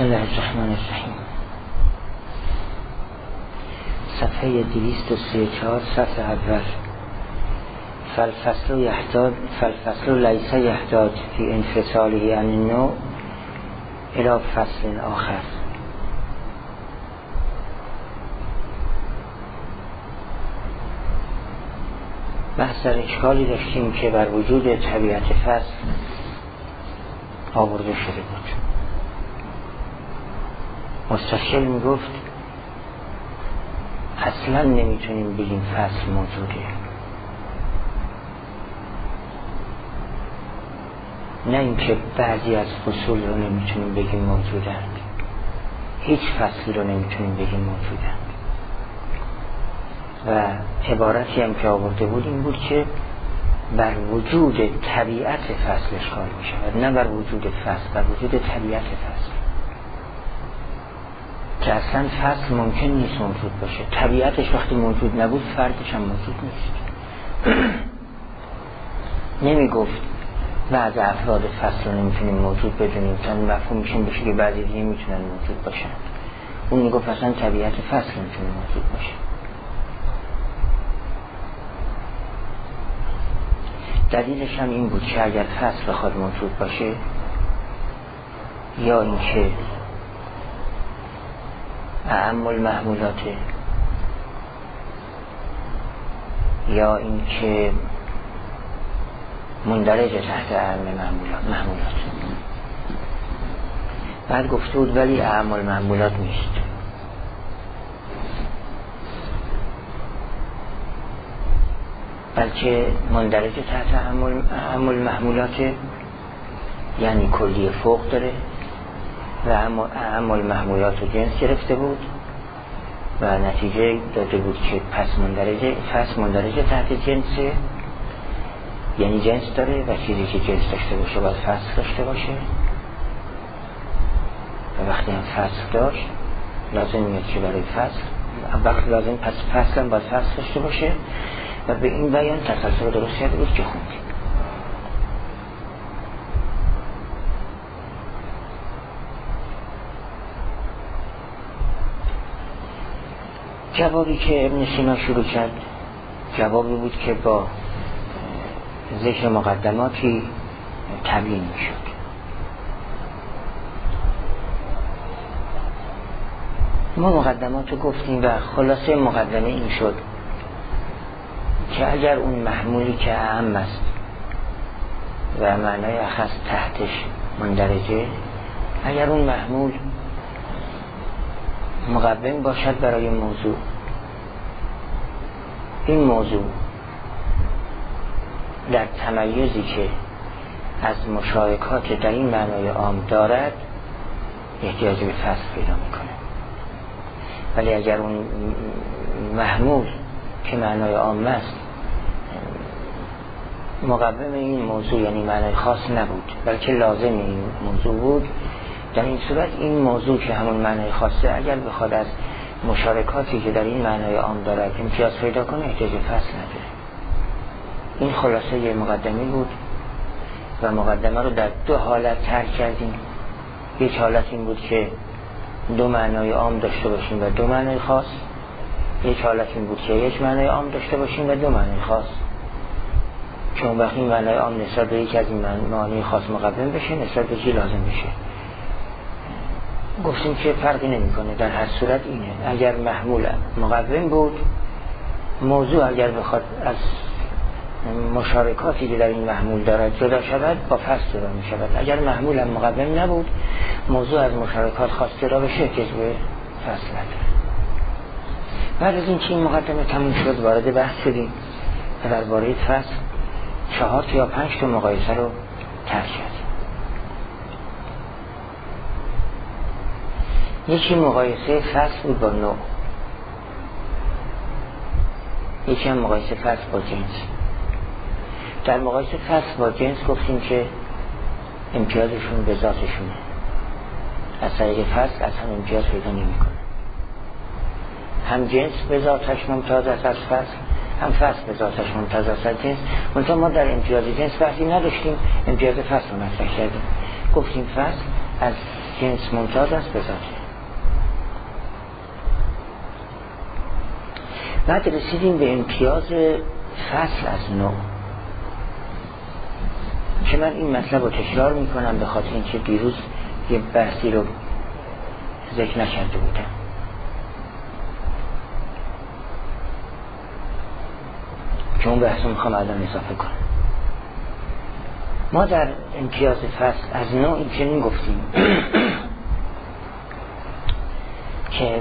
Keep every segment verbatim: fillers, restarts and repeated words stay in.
بسم الله الرحمن الرحیم. صفحه دویست و سی و چهار، صفحه اول. فالفصل یحتاج فالفصل لیس یحتاج فی انفصاله عن النوع الی فصل آخر. بحث در اشکالی داشتیم که بر وجود طبیعت فصل آورده شده بود. مستشکل میگفت اصلا نمیتونیم بگیم فصل موجوده، نه اینکه بعضی از فصول رو نمیتونیم بگیم موجودند، هیچ فصلی رو نمیتونیم بگیم موجودند. و عبارتی هم که آورده بود این بود که بر وجود طبیعت فصل اشکال می شود، نه بر وجود فصل، بر وجود طبیعت فصل، که اصلا فصل ممکن نیست موجود باشه. طبیعتش وقتی موجود نبود فردش هم موجود نیست. نمی گفت بعض افراد فصل رو نمیتونیم موجود بدونیم تا مفهوم میشون بشه که بعضی دیگه میتونن موجود باشن. اون می گفت اصلا طبیعت فصل نمیتونه موجود باشه. دلیلش هم این بود که اگر فصل بخواد موجود باشه، یا اینکه اعم المحمولاته، یا اینکه مندرج تحت اعم محمولات محمولات بعد گفته بود ولی اعم المحمولات نیست. بلکه مندرج تحت اعم المحمولات یعنی کلی فوق داره و اعم المحمولات رو جنس گرفته بود و نتیجه داده بود که پس مندرجه پس مندرجه تحت جنسه، یعنی جنس داره و چیزی که جنس داشته باشه باید فصل داشته باشه و وقتی هم فصل داشت لازم میاد که برای فصل وقتی لازم پس فصل هم باید فصل داشته باشه و به این بیان تسلسل درست کرده بود که خوندیم. جوابی که ابن سینا شروع کرد جوابی بود که با ذکر مقدماتی تبیین می شد. ما مقدمات رو گفتیم و خلاصه مقدمه این شد که اگر اون محمولی که اعم است و معنای اخص تحتش مندرجه، اگر اون محمول مقوم باشد برای موضوع، این موضوع در تمایزی که از مشارکات در این معنای عام دارد احتیاج به فصل پیدا میکنه. ولی اگر اون محمول که معنای عام است مقوم این موضوع یعنی معنای خاص نبود بلکه لازم این موضوع بود، در این صورت این موضوع که همون معنای خاصه اگر بخواد از مشارکاتی که در این معنای عام دارد امتیاز پیدا کنه احتیاج فصل نداره. این خلاصه یه مقدمه بود و مقدمه رو در دو حالت ترک کردیم. یک حالت این بود که دو معنای عام داشته باشیم و دو معنای خاص، یک حالت این بود که یک معنای عام داشته باشیم و دو معنای خاص، چون وقتی این معنای عام نسبت به یک از این معنای خاص مقدم بشه نسبت به چی لازم بشه. گفتیم که فرقی نمیکنه، در هر صورت اینه. اگر محمول مقوم بود، موضوع اگر بخواد از مشارکاتی که در این محمول دارد جدا شود با فصل جدا می شود. اگر محمول هم مقوم نبود، موضوع از مشارکات خاص جدا بشه که به فصل نداره. بعد از این که این مقدمه تموم شد وارد بحث شدیم و درباره فصل چهار یا پنج تا مقایسه رو طرح کردیم. یکی مقایسه فصل بود با نوع، یکی هم مقایسه فصل با جنس. در مقایسه فصل با جنس گفتیم که امتیازشون به ذاتشونه، از طریق فصل اصلا امتیاز پیدا نمی کنه. هم جنس به ذاتش ممتاز است از فصل، هم فصل به ذاتش ممتاز است از جنس. منتها ما در امتیاز جنس بحثی نداشتیم، امتیاز فصل رو مطرح کردیم. گفتیم فصل از جنس ممتاز است به ذاته. بعد رسیدیم به امتیاز فصل از نوع که من این مطلب رو تکرار میکنم به خاطر اینکه دیروز یه بحثی رو ذکر نکرده بودم. که اون بحث رو میخوام الان اضافه کنم. ما در امتیاز فصل از نوع این چنین گفتیم که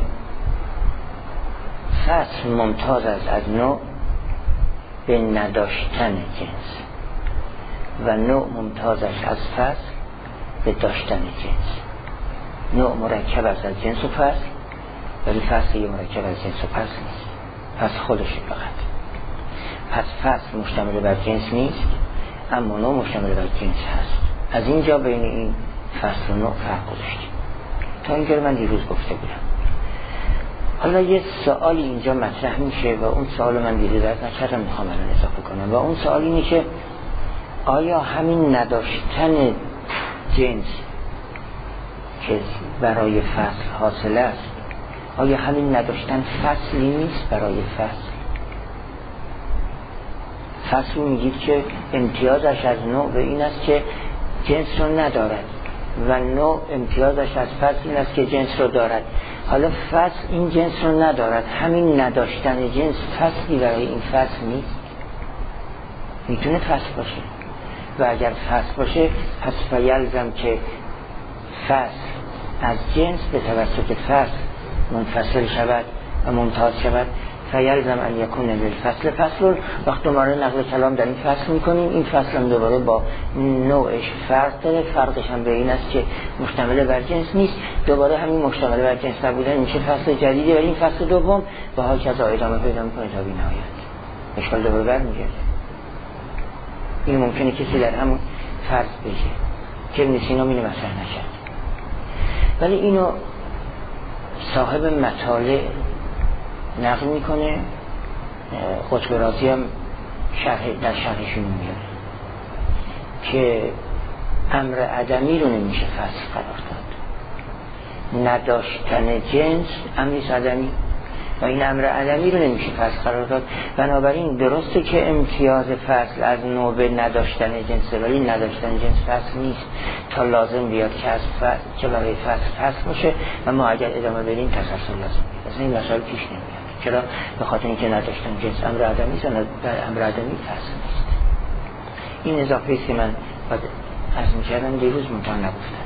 فصل ممتاز است از نوع به نداشتن جنس و نوع ممتازش از فصل به داشتن جنس. نوع مرکب است از جنس و فصل، ولی فصل یه مرکب از جنس و فصل نیست، پس خودشه فقط. پس فصل مشتمل بر جنس نیست، اما نوع مشتمل بر جنس هست. از اینجا بین این فصل و نوع فرق گذاشتیم. تا اینجا من دیروز گفته بودم. حالا یه سوالی اینجا مطرح میشه و اون سوال من دیروز درک نکردم، میخوام الان اضافه کنم و اون سوال اینه که آیا همین نداشتن جنس که برای فصل حاصل است، آیا همین نداشتن فصلی نیست برای فصل؟ فصل رو میگید که امتیازش از نوع به این است که جنس رو ندارد و نوع امتیازش از فصل این است که جنس رو دارد. حالا فصل این جنس رو ندارد، همین نداشتن جنس فصلی برای این فصل نیست؟ میتونه فصل باشه و اگر فصل باشه پس فیلزم که فصل از جنس به توسط فصل منفصل شود و ممتاز شود. فیلزم ان یکون بالفصل فصل. وقت دوباره نقل کلام در این فصل میکنیم، این فصل هم دوباره با نوعش فرق داره. فرقش هم به این است که مشتمل بر جنس نیست. دوباره همین مشتمل بر جنس نبودن میشه فصل جدیدی و این فصل دوم با ها کذا ادامه پیدا میکنه تا بی نهایت. اشکال دوباره برمیگرده. این ممکنه کسی در همون فرض بشه که ابن سینا اینو مطرح نکرد، ولی اینو صاحب مطالع نقل میکنه. قطب رازی هم شرح در شرحشون میاره که امر عدمی رو نمیشه فصل قرار داد. نداشتن جنس امریست عدمی و این امر عدمی رو نمیشه فصل قرار داد. بنابراین درسته که امتیاز فصل از نوع به نداشتن جنس، ولی نداشتن جنس فصل نیست تا لازم بیاد که از فصل که برای فصل فصل باشه و ما اگر ادامه بدیم تسلسل لازم بیاد. اصلا این مسائل پیش نمیاد. چرا؟ به خاطر اینکه نداشتن جنس امر عدمی است و امر عدمی فصل نیست. این اضافه است که من باید از میکردم دیروز منتها نگفتم.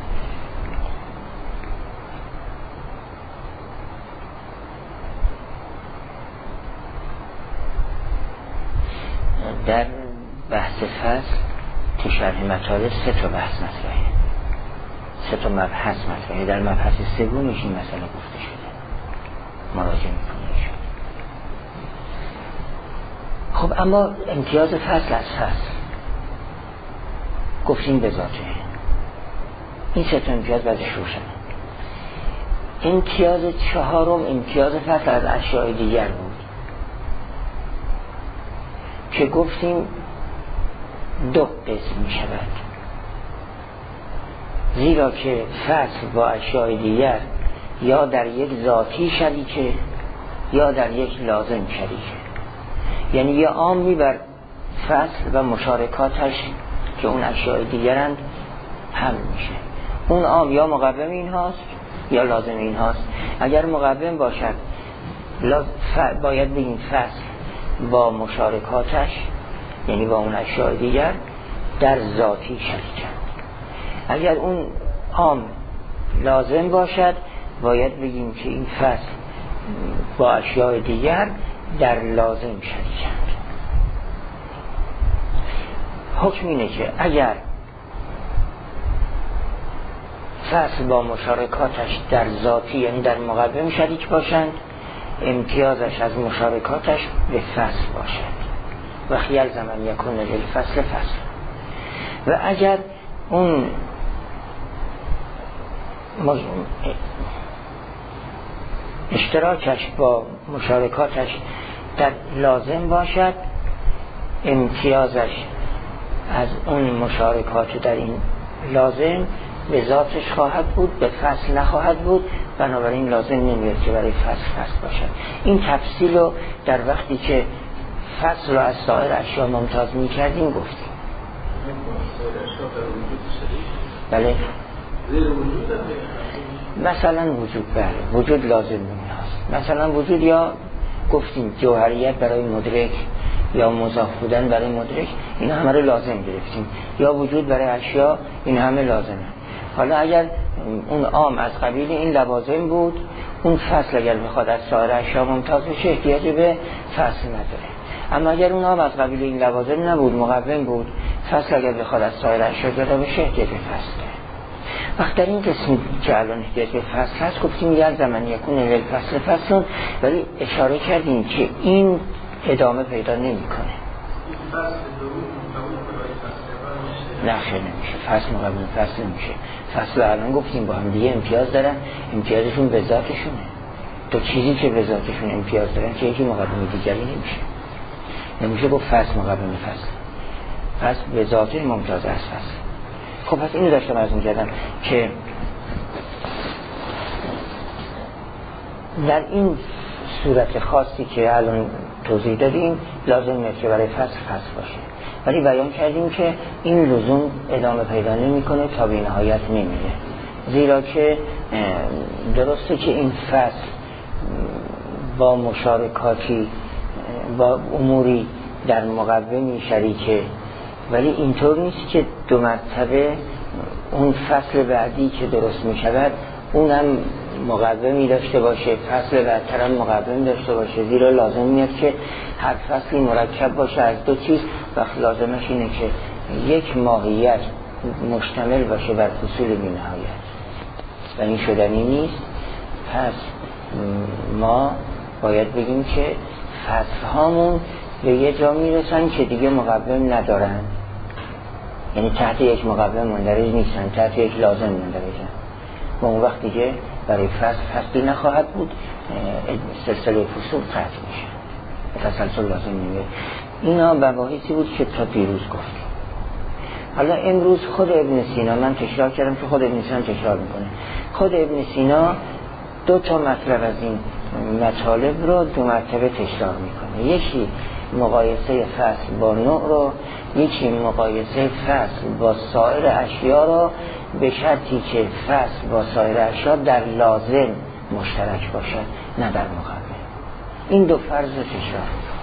در بحث فصل تو شرح مطالب سه تا بحث مطرحه، سه تا مبحث مطرحه. در مبحث سومش این مسئله گفته شده، مراجعه میکنه ایشون. خب اما امتیاز فصل از فصل گفتیم به ذاته. این سه تا امتیاز بعدش روشن. امتیاز چهارم امتیاز فصل از اشیاء دیگر بود که گفتیم دو قسم می شود، زیرا که فصل با اشیاء دیگر یا در یک ذاتی شریکه یا در یک لازم شریکه. یعنی یه عامی بر فصل و مشارکاتش که اون اشیاء دیگرند حمل میشه. اون عام یا مقوم این هاست یا لازم این هاست. اگر مقوم باشد باید بگیم فصل با مشارکاتش یعنی با اون اشیاء دیگر در ذاتی شریکند. اگر اون عام لازم باشد باید بگیم که این فصل با اشیاء دیگر در لازم شریکند. حکم اینه که اگر فصل با مشارکاتش در ذاتی یعنی در مقوم شریک باشند، امتیازش از مشارکاتش به فصل باشد و خیال زمان یکون للفصل فصل. و اگر اون اشتراکش با مشارکاتش در لازم باشد، امتیازش از اون مشارکات در این لازم به ذاتش خواهد بود، به فصل نخواهد بود، بنابراین لازم نمیاد که برای فصل فصل باشد. این تفصیل رو در وقتی که فصل رو از سایر اشیا ممتاز میکردیم گفتیم. بله مثلا وجود، بله وجود لازم نمیاد. مثلا وجود یا گفتیم جوهریت برای مدرک یا مضاف بودن برای مدرک، این همه رو لازم گرفتیم، یا وجود برای اشیا، این همه لازمه. حالا اگر اون عام از قبیل این لوازم بود، اون فصل اگر بخواد از سایر اشیا ممتاز بشه احتیاجی به فصل نداره. اما اگر اون عام از قبیل این لوازم نبود، مقوم بود، فصل اگر بخواد از سایر اشیا جدا بشه احتیاج به فصل داره. وقت در این قسم که الان احتیاج به فصل هست گفتیم یه زمانی یکون اول فصل فصل، ولی اشاره کردیم که این ادامه پیدا نمی کنه. نه خیلی نمیشه، فصل مقابل فصل نمیشه. فصل الان گفتیم با هم دیگه امتیاز دارن، امتیازشون به ذاتشونه. تو چیزی که به ذاتشون امتیاز دارن که یکی مقابل دیگری نمیشه. نمیشه گفت فصل مقابل فصل. فصل به ذاتش ممتاز از فصل. خب پس اینو داشتم از اون کردم که در این صورت خاصی که الان توضیح دادیم لازم نیست که برای فصل فصل باشه، ولی بیان کردیم که این لزوم ادامه پیدا نمی‌کنه تا به نهایت نمیره، زیرا که درسته که این فصل با مشارکاتی با اموری در مقومی شریکه، ولی اینطور نیست که دو مرتبه اون فصل بعدی که درست می شود اونم مقومی داشته باشه، فصل بعدتر هم مقوم داشته باشه، زیرا لازم میاد که هر فصلی مرکب باشه از دو چیز. وقت لازمش اینه که یک ماهیت مشتمل باشه بر فصول بی نهایت و این شدنی نیست. پس ما باید بگیم که فصل هامون به یه جا میرسن که دیگه مقوم ندارن، یعنی تحت یک مقوم مندرج نیستن، تحت یک لازم مندرجن و اون وقت دیگه برای فصل فصلی نخواهد بود، سلسله فصول قطع میشه، تسلسل لازم نمیشه. اینا مباحثی بود که تا دیروز گفتیم. حالا امروز خود ابن سینا، من تکرار کردم که خود ابن سینا تکرار میکنه، خود ابن سینا دو تا مطلب از این مطالب رو دو مرتبه تکرار میکنه. یکی مقایسه فصل با نوع رو، یکی مقایسه فصل با سایر اشیا رو، به شرطی که فصل با سایر اشیا در لازم مشترک باشد نه در مقابل. این دو فرض رو تکرار میکنه،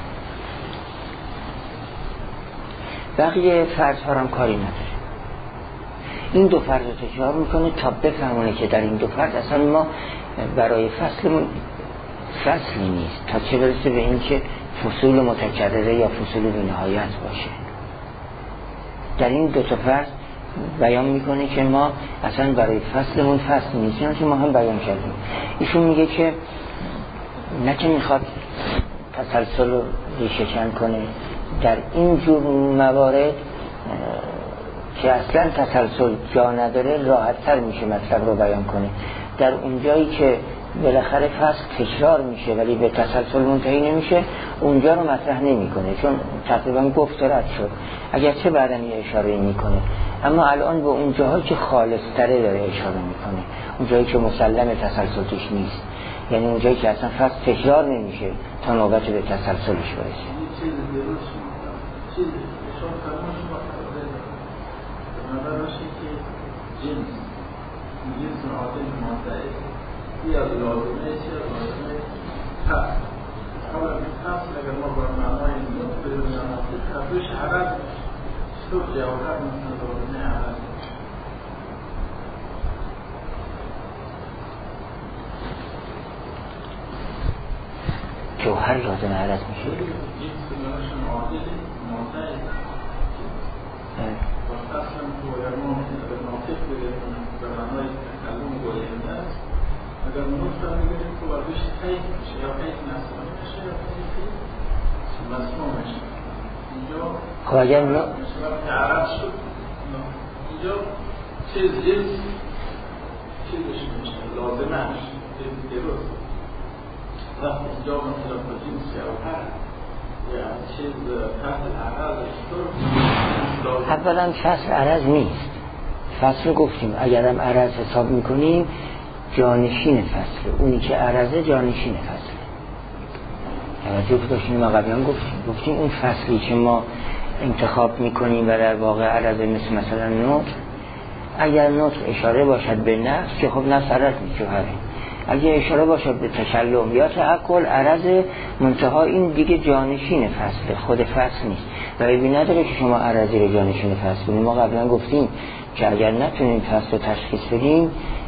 بقیه فرض ها هم کاری نداره. این دو فرض رو تکرار میکنه تا بفهمونه که در این دو فرض اصلا ما برای فصلمون فصلی نیست، تا چه برسه به این که فصول متکرره یا فصول بی نهایت باشه. در این دو تا فرض بیان میکنه که ما اصلا برای فصلمون فصل نیست، یعنی که ما هم بیان کردیم. ایشون میگه که نه که میخواد تسلسل رو ریشه‌کن کنه، در این جور موارد که اصلا تسلسل جا نداره راحت‌تر میشه مطلب رو بیان کنه. در اونجایی که بالاخره فصل تکرار میشه ولی به تسلسل منتهی نمیشه، اونجا رو مطرح نمیکنه، چون تقریبا گفت رد شد، اگرچه بعداً یه اشاره میکنه، اما الان به اون جاهایی که خالص‌تره داره اشاره میکنه، اون جایی که مسلم تسلسل توش نیست، یعنی اون جایی که اصلا فصل تکرار نمیشه تا نوبت به تسلسلش برسه. جنس عادل منطقه یا لازمه چه لازمه هست. حالا هست اگر ما با معنای نقطه بزنیم خطوش عرض شد جوهر مثل لازمه عرض جوهر لازمه عرض میشه. جنس لازم عادل منطقه و فصل باید ما به ناطق بگیریم به معنای تکلم گوینده است. اگر نطق را بگیریم که باید حیث میشه یا حیث نسبانه میشه یا حیثی مسموع میشه. اینجا خب اگر وقتی عرب شد اینجا چیز جنس چیزش میشه لازمش چیز درست. وقتی اینجا مثلا با جنس جوهر یا چیز فصل عرض شد، اولا فصل عرض نیست، فصل گفتیم اگرم عرض حساب میکنیم جانشین فصل، اونی که عرضه جانشین فصل. توجه داشتیم ما قبلا گفتیم گفتیم اون فصلی که ما انتخاب میکنیم و در واقع عرضه مثل مثلا نطق، اگر نطق اشاره باشد به نفس که خب نفس عرض نیست جوهره، اگر اشاره باشد به تکلم یا تعقل عرض منتها، این دیگه جانشین فصله، خود فصل نیست و ایبی نداره که شما عرضی رو جانشین فصل کنید. ما قبلا گفتیم که اگر نتونیم فصل رو تشخیص بدیم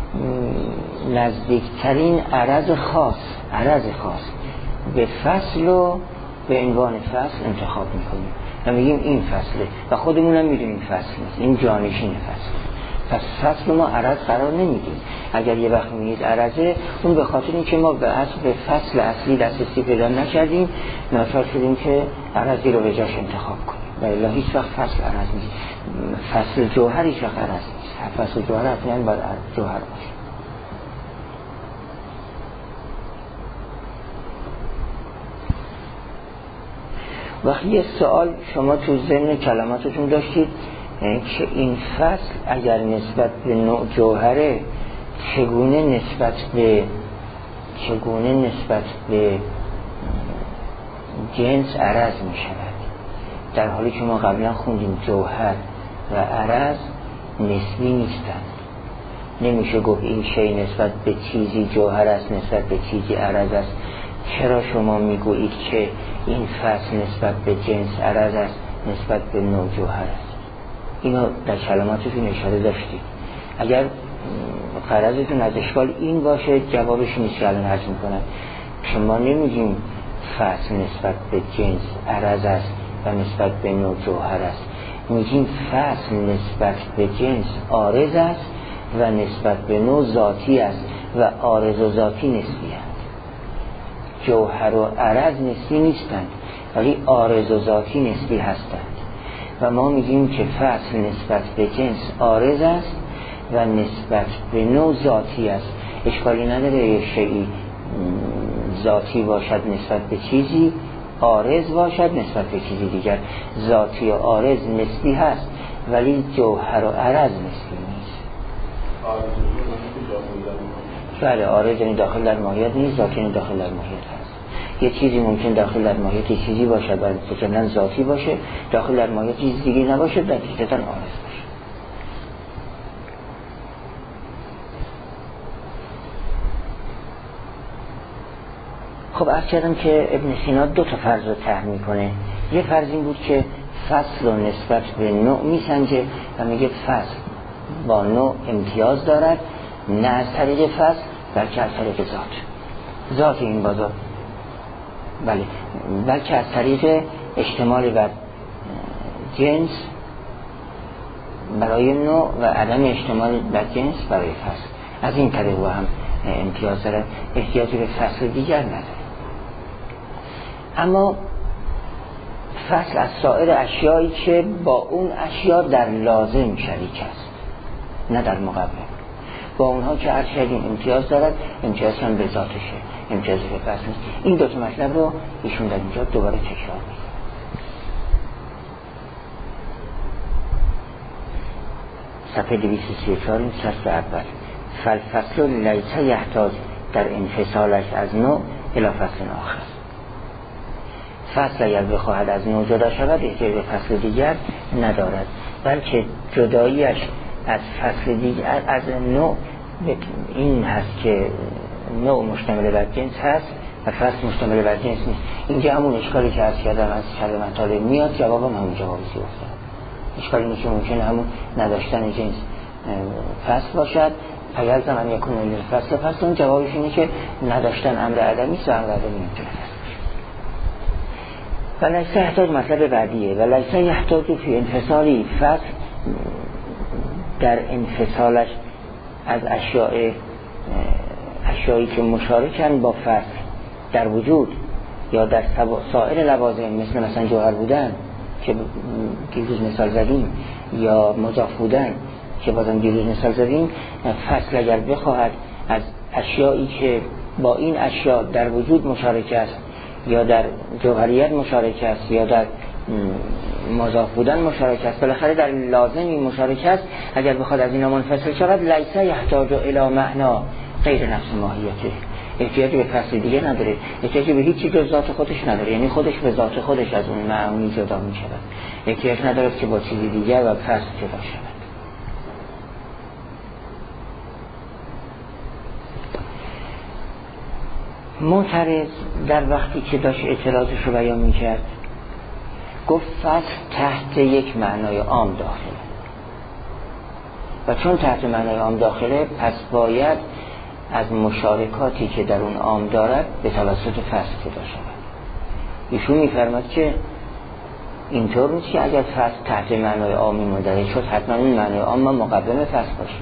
نزدیکترین عرض خاص عرض خاص به فصل رو به عنوان فصل انتخاب میکنیم و میگیم این فصله و خودمون هم میدونیم فصل نیست، این جانشین فصل. پس فصل ما عرض قرار نمیدیم. اگر یه وقت میگید عرضه، اون به خاطر این که ما به اصل به فصل اصلی دسترسی پیدا نکردیم، ناچار شدیم که عرضی رو به جاش انتخاب کنیم و الا هیچ وقت فصل عرض نیست. فصل جوهر هیچ وقت عرض نیست. فصل جوهر اصلا باید جوهر باشه. وقتی یه سوال شما تو ذهن کلماتتون داشتید که این فصل اگر نسبت به نوع جوهره چگونه نسبت به چگونه نسبت به جنس عرض می شود، در حالی که ما قبلا خوندیم جوهر و عرض نسبی نیستند. نمیشه گفت این شی نسبت به چیزی جوهر است نسبت به چیزی عرض است. چرا شما میگویید که این فصل نسبت به جنس عرض است نسبت به نوع جوهر است؟ اینو در کلماتتون اشاره داشتید. اگر غرضتون از اشکال این باشه جوابش نیست که الان عرض میکنم. شما نمیگیم فصل نسبت به جنس عرض است و نسبت به نوع جوهر است، میگیم فصل نسبت به جنس عارض است و نسبت به نوع ذاتی است و عارض و ذاتی نسبی است. جوهر و عرض نسبی نیستند ولی عارض و ذاتی نسبی هستند و ما میگیم که فصل نسبت به جنس عارض است و نسبت به نوع ذاتی است. اشکالی نداره یک شیئی ذاتی باشد نسبت به چیزی، عارض باشد نسبت به چیزی دیگر. ذاتی و عارض نسبی هست ولی جوهر و عرض نسبی نیست. بله، عارض یعنی داخل در ماهیت نیست، ذاتی یعنی داخل در ماهیت هست. یه چیزی ممکن داخل در ماهیت چیزی باشه و مثلا ذاتی باشه، داخل در ماهیت چیز دیگه نباشه، در حقیقتا عارض باشه. خب عرض کردم که ابن سینا دو تا فرض رو طرح میکنه. یه فرض این بود که فصل رو نسبت به نوع میسنجه و میگه فصل با نوع امتیاز دارد، نه از طریق فصل بلکه از طریق ذات ذات این بازار، بله، بلکه از طریق اشتمال بر جنس برای نوع و عدم اشتمال بر جنس برای فصل. از این طریق با هم امتیاز داره، احتیاجی به فصل دیگر نداره. اما فصل از سایر اشیایی که با اون اشیا در لازم شریک است نه در مقابل، با اونها که هر شدیم امتیاز دارد، امتیاز هم به ذاتشه، امتیاز به فصل نیست. این دو تا مطلب رو ایشون در اینجا دوباره تکرار می‌کنه. صفحه دویست و سی و چهار این سطر اول. فالفصل لیس یحتاج در انفصالش از نوع الی فصل آخر. فصل اگر بخواهد از نوع جدا شود احتیاج به فصل دیگر ندارد، بلکه جداییش از فصل دیگر از نوع این هست که نوع مشتمل بر جنس هست و فصل مشتمل بر جنس نیست. اینجا همون اشکالی که عرض کردم از شر مطالب میاد، جوابم همون جوابی که گفتم. اشکالی اینه که ممکنه همون نداشتن جنس فصل باشد، اگر زمان یکون این فصل فصل، اون جوابش اینه که نداشتن امر عدمی است و امر عدمی نمیتونه فصل باشه. ولیسا یحتاج مطلب بعدیه، ولیسا یحتاج فی انفصالی فصل در انفصالش از اشیاء اشیایی که مشارکن با فصل در وجود یا در سایر لوازم مثل مثلا جوهر بودن که دیروز مثال زدیم یا مضاف بودن که بازم دیروز مثال زدیم، فصل اگر بخواهد از اشیایی که با این اشیاء در وجود مشارک است یا در جوهریت مشارک است یا در مضاف بودن مشارکت است، بالاخره در لازم این مشارکت است. اگر بخواد از اینا منفصل شود لیس یحتاج الی معنا غیر نفس ماهیته، احتیاجی به فصل دیگه نداره، احتیاجی به هیچ چیز جز ذات خودش نداره، یعنی خودش به ذات خودش از اون معانی جدا می شود، احتیاج نداره که با چیزی دیگر و فصل جدا شود. معترض در وقتی که داشت اعتراضش رو بیان می کرد گفت فصل تحت یک معنای عام داخله و چون تحت معنای عام داخله پس باید از مشارکاتی که در اون عام دارد به توسط فصل جدا شود. ایشون می‌فرماد که اینطور نیست که اگر فصل تحت معنای عامی مندرج شد حتما اون معنای عام مقدم فصل باشه.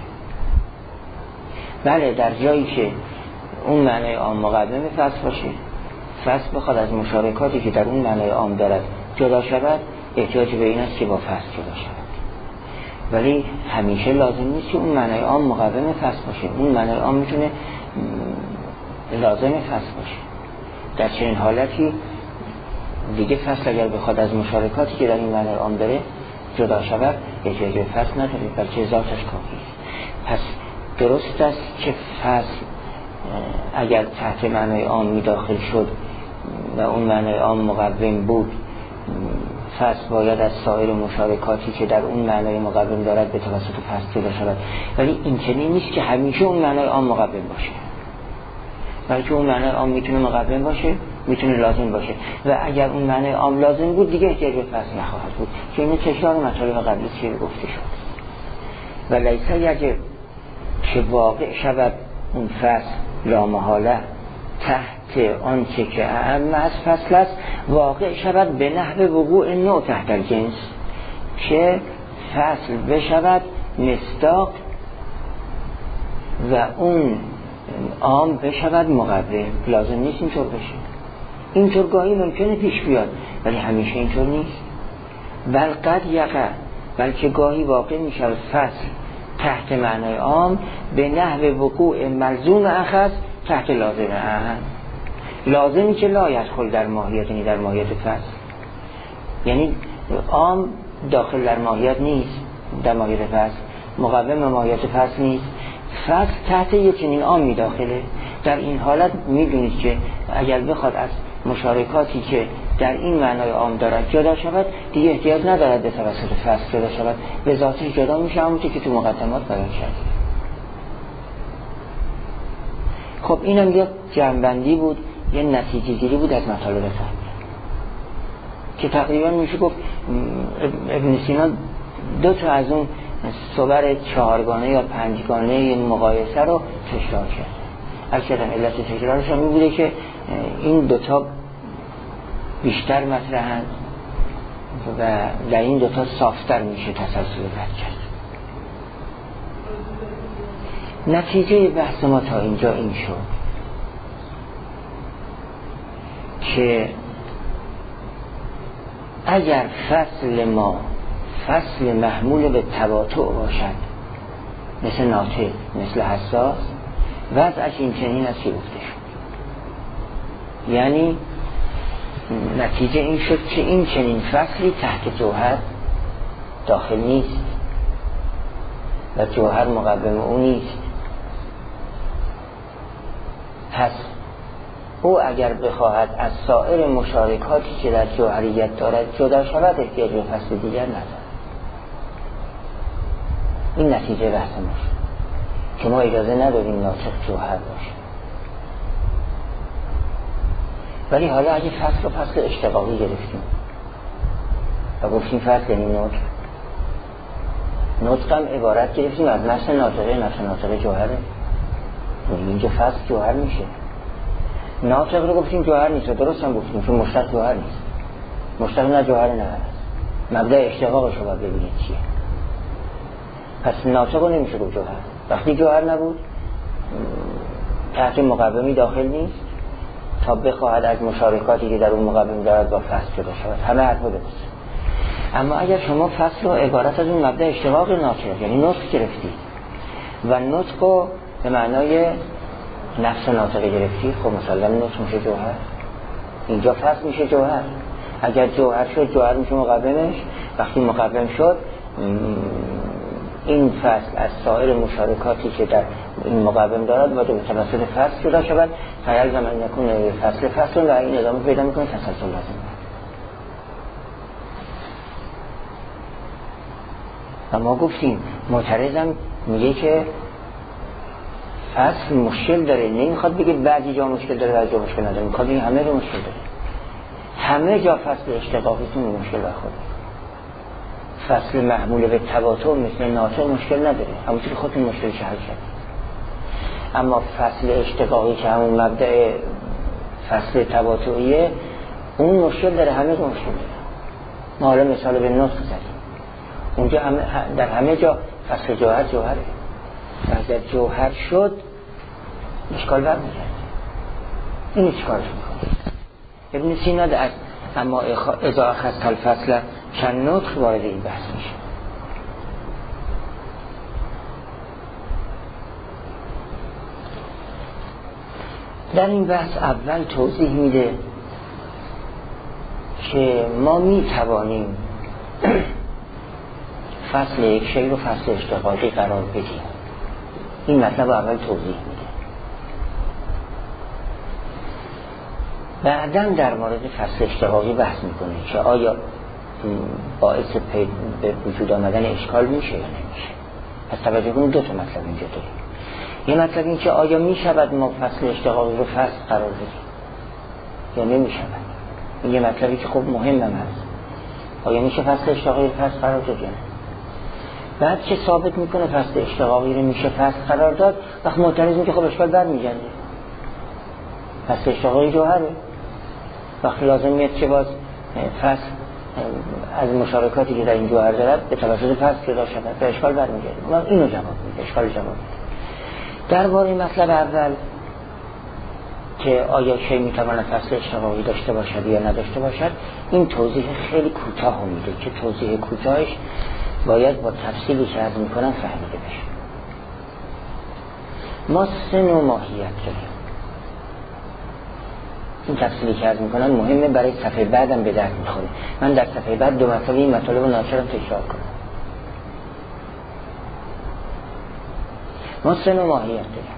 بله در جایی که اون معنای عام مقدم فصل باشه، فصل بخواد از مشارکاتی که در اون معنای عام دارد جدا شود، احتیاج به این است که با فصل جدا شود. ولی همیشه لازم نیست که اون معنای عام مقدم فصل باشه، اون معنای عام میتونه لازم فصل باشه. در چنین حالتی دیگه فصل اگر بخواد از مشارکاتی که در این معنای عام داره جدا شود، احتیاج به فصل نداره، بلکه ذاتش کافی است. پس درست است که فصل اگر تحت معنای عام داخل شد و اون معنای عام مقوم بود، فصل باید از سایر مشارکاتی که در اون معنای مقوم دارد به توسط فصل جدا شود. ولی این چنین نیست که همیشه اون معنای عام مقوم باشه، بلکه اون معنای عام میتونه مقوم باشه، میتونه لازم باشه و اگر اون معنای عام لازم بود دیگه احتیاج به فصل نخواهد بود که این تکرار مطالب قبلی که گفته شد. و لیس یجب که واقع شود اون فصل لا محاله تحت آنچه که اعم از فصل است واقع شود به نحو وقوع نوع تحت الجنس، که فصل بشود مصداق و اون عام بشود مقوم. لازم نیست اینطور بشه، اینطور گاهی ممکنه پیش بیاد ولی همیشه اینطور نیست. بل قد یقع، بلکه گاهی واقع می شود فصل تحت معنای عام به نحو وقوع ملزوم اخذ تحت لازم اهم، لازمی که لا یدخل در ماهیت، یعنی در ماهیت فصل، یعنی عام داخل در ماهیت نیست، در ماهیت فصل مقوم ماهیت فصل نیست، فصل تحت یک چنین عامی داخله. در این حالت میدونید که اگر بخواد از مشارکاتی که در این معنای عام دارد جدا شود دیگه احتیاج ندارد به توسط فصل جدا شود، به ذاتش جدا میشه، همونطور که تو مقدمات بیان کردیم. خب اینم یک جمع‌بندی بود، یه نتیجه گیری بود از مطالب قبلی که تقریبا میشه گفت ابن سینا دو تا از اون صور چهارگانه یا پنجگانه مقایسه رو تکرار کرد. اکثرا علت تکرارش هم بوده که این دوتا بیشتر مطرحند و در این دوتا صافتر میشه تسلسل رد کرد. نتیجه بحث ما تا اینجا این شد که اگر فصل ما فصل محمول به تباطؤ باشد، مثل ناطق، مثل حساس، وضعش این چنین است که گفته شد. یعنی نتیجه این شد که این چنین فصلی تحت جوهر داخل نیست و جوهر مقوم او نیست. پس او اگر بخواهد از سایر مشارکاتی که در جوهریت دارد جدا شود احتیاج به فصل دیگر ندارد. این نتیجه بحث ما شد که ما اجازه نداریم ناطق جوهر باشه. ولی حالا اگه فصل و فصل اشتقاقی گرفتیم و گفتیم فصل یعنی نطق، نطق هم عبارت گرفتیم از نفس ناطقه، نفس ناطقه جوهره، اینجا فصل جوهر میشه. ناطق رو گفتیم جوهر نیست و درست هم گفتیم چون مشتق جوهر نیست، مشتق نه جوهر نه هست. مبدأ اشتقاقش رو باید ببینید چیه. پس ناطق رو نمیشه گفت جوهر. وقتی جوهر نبود تحت مقومی داخل نیست تا بخواهد از مشارکاتی که در اون مقوم دارد با فصل جدا شود. همه حرفا درست. اما اگر شما فصل رو عبارت از اون مبدأ اشتقاق ناطق یعنی نطق گرفتید و نطق رو به معنای نفس ناطقه گرفتید، خب مثلا نطق میشه جوهر، اینجا فصل میشه جوهر. اگر جوهر شد جوهر میشه مقومش. وقتی مقوم شد این فصل از سایر مشارکاتی که در این مقوم دارد باید به توسط فصل جدا شود. خیال زمان یکون فصل فصل و این ادامه پیدا میکنه تسلسل لازم. و ما گفتیم معترضم میگه که فصل مشکل داره، نمیخواد بگه بعضی جا مشکل داره بعضی جا مشکل نداره، میخواد بگه همه رو مشکل داره. همه جا فصل اشتقاقیتون مشکل برخورد. فصل محمول به تباطؤ مثل ناطق مشکل نداره، همونطور که خودتون مشکلش حل شد. اما فصل اشتقاقی که همون مبدأ فصل تباطؤیه اون مشکل داره، همه رو مشکل داره. ما حالا مثال به نطق زدیم، اونجا همه در همه جا فصل جوهر جوهره. اگر جوهر شد اشکال برمیگرده. اینو چیکارش میکنه؟ ابن سینا از اما اذا اخذت الفصل چند نطق وارد این بحث میشه. در این بحث اول توضیح میده که ما میتوانیم فصل یک شی رو فصل اشتقاقی قرار بدیم. این مطلب اول توضیح میده. بعداً در مورد فصل اشتقاقی بحث میکنه که آیا باعث به وجود آمدن اشکال میشه یا نمیشه. پس توجه کنید دو تا مطلب اینجا داریم. یه مطلب این که آیا میشود ما فصل اشتقاقی رو فصل قرار بدیم یا نمیشود. این یه مطلبی که خب مهم هم هست. آیا میشه فصل اشتقاقی رو فصل قرار داد یا نه؟ بعد که ثابت میکنه فصل اشتقاقی رو میشه فصل قرار داد، وقت معترض میگه خب اشکال برمیگرده. فصل اشتقاقی جوهره. وقت لازم میاد که باز فصل از مشارکاتی که در این جوهر دارد به توسط فصل جدا شده، به اشکال برمیگرده. ما اینو جواب میده، اشکال جواب میده. درباره مطلب اول که آیا شی میتواند فصل اشتقاقی داشته باشد یا نداشته باشد، این توضیح خیلی کوتاه میده که توضیح کوتاهش باید با تفصیلی که عرض میکنم فهمیده بشه. ما سه نوع ماهیت داریم. این تفصیلی که عرض میکنم مهمه، برای صفحه بعدم به درد میخوره. من در صفحه بعد دو مرتبه این مطالب رو ناچارم تکرار کنم. ما سه نوع ماهیت داریم.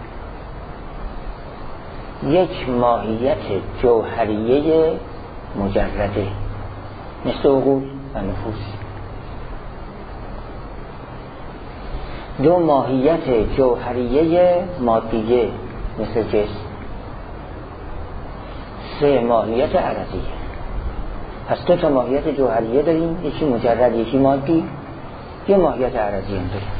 یک ماهیت جوهریه مجرده مثل عقول و نفوس. دو ماهیت جوهریه مادیه مثل جسم. سه ماهیت عرضیه. پس دو تا ماهیت جوهریه داریم، یکی مجرد یکی مادی، یه ماهیت عرضی هم داریم.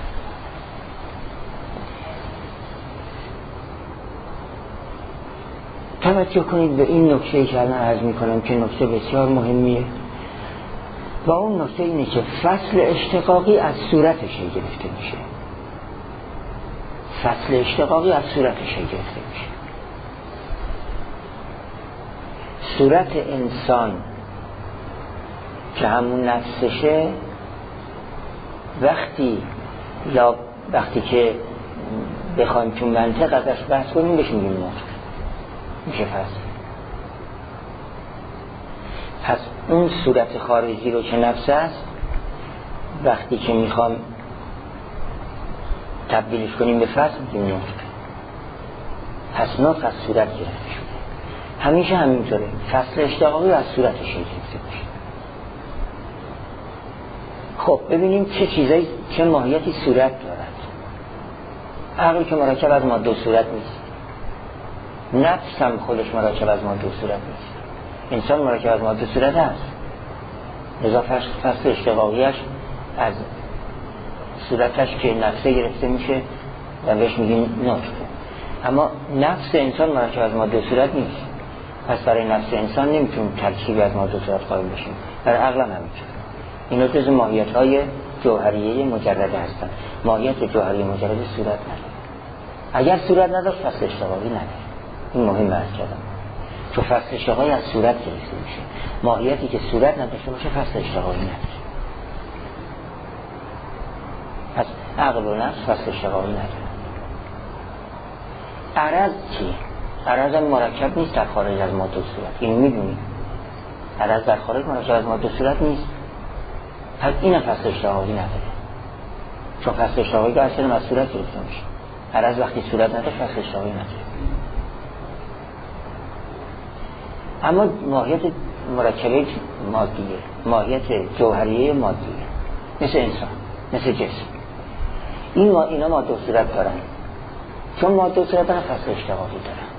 توجه کنید به این نکته که الان عرض میکنم که نکته بسیار مهمیه. و اون نکته اینه که فصل اشتقاقی از صورت شی گرفته میشه. فصل اشتقاقی از صورت شی گرفته میشه. صورت انسان که همون نفسشه، وقتی یا وقتی که بخوایم تو منطق ازش بحث کنیم بهش میگیم نطق، میشه فصل. پس اون صورت خارجی رو که نفس است، وقتی که میخوام تبدیلش کنیم به فصل میگیم نطق. پس نطق از صورت گرفته شده. همیشه همینطوره. فصل اشتقاقی از صورتش گرفته میشه. خب ببینیم چه چیزایی، چه ماهیتی صورت دارد. عقل که مرکب از ماده و صورت نیست. نفس هم خودش مرکب از ماده و صورت نیست. انسان مرکب از ماده و صورت هست. لذا فصل اشتقاقیش از صورتش که نفسه گرفته میشه و بهش میگیم نطق. اما نفس انسان مرکب از ماده و صورت نیست. پس برای نفس انسان نمیتونیم ترکیبی از ماده و صورت قائل بشیم. برای عقل هم همینطور. اینا جز ماهیت‌های جوهریه مجرده هستن. ماهیت جوهریه مجرده صورت نداره. اگر صورت نداشت فصل اشتقاقی نداره. این مهم است کردم. چون فصل اشتقاقی از صورت گرفته میشه. ماهیتی که صورت نداشته باشه فصل اشتقاقی نداره. پس عقل و نفس فصل اشتقاقی نداره. عرض چی؟ عرض هم مرکب نیست در خارج از ماده و صورت. این میدونیم. عرض در خارج مناسب از ماده صورت نیست، پس اینم فصل اشتقاقی نداره، چون فصل اشتقاقی که اصلا از صورت گرفته میشه. عرض وقتی صورت نداره فصل اشتقاقی نداره. اما ماهیت مرکبه مادیه، ماهیت جوهریه مادیه، مثل انسان، مثل جسم، این ما اینا ماده و صورت دارن، چون ماده و صورت دارن فصل اشتقاقی دارن.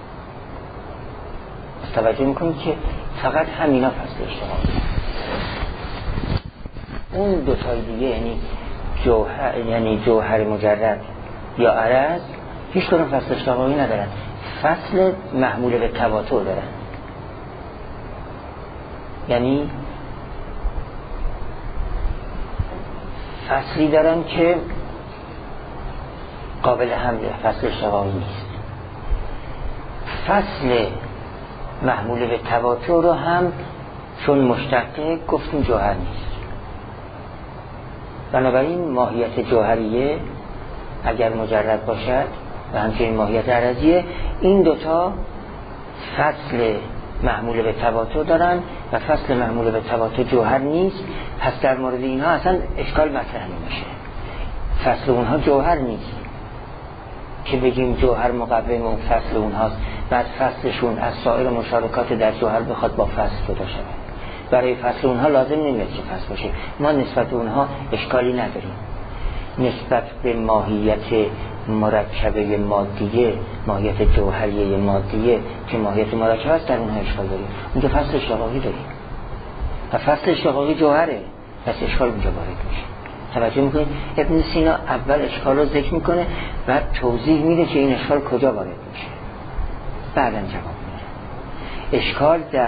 توجه میکنید که فقط همینا فصل اشتقاقی. اون دو تای دیگه یعنی جوهر، یعنی جوهر مجرد یا عرض، هیچ کدوم فصل اشتقاقی ندارن، فصل محمول به تواتر دارن. یعنی فصلی دارن که قابل حمله، فصل اشتقاقی نیست. فصل محمول به تواتر رو هم چون مشتقه گفتیم جوهر نیست. بنابراین ماهیت جوهریه اگر مجرد باشد و همچنین ماهیت عرضیه، این دوتا فصل محمول به تواتر دارن و فصل محمول به تواتر جوهر نیست. پس در مورد اینها اصلا اشکال مطرح نمیشه. فصل اونها جوهر نیست که بگیم جوهر مقوم اون فصل اونهاست، بعد فصلشون از سایر مشارکات در جوهر بخواد با فصل جدا شود. برای فصل اونها لازم نمیاد که فصل باشه. ما نسبت به اونها اشکالی نداریم. نسبت به ماهیت مرکبه مادیه، ماهیت جوهریه مادیه که ماهیت مرکبه است، در اونها اشکال داریم. اونجا فصل اشتقاقی داریم و فصل اشتقاقی جوهره، پس اشکال اونجا وارد میشه. توجه میکنید ابن سینا اول اشکال رو ذکر میکنه، بعد توضیح میده که این اشکال کجا وارد میشه، بعداً جواب میده. اشکال در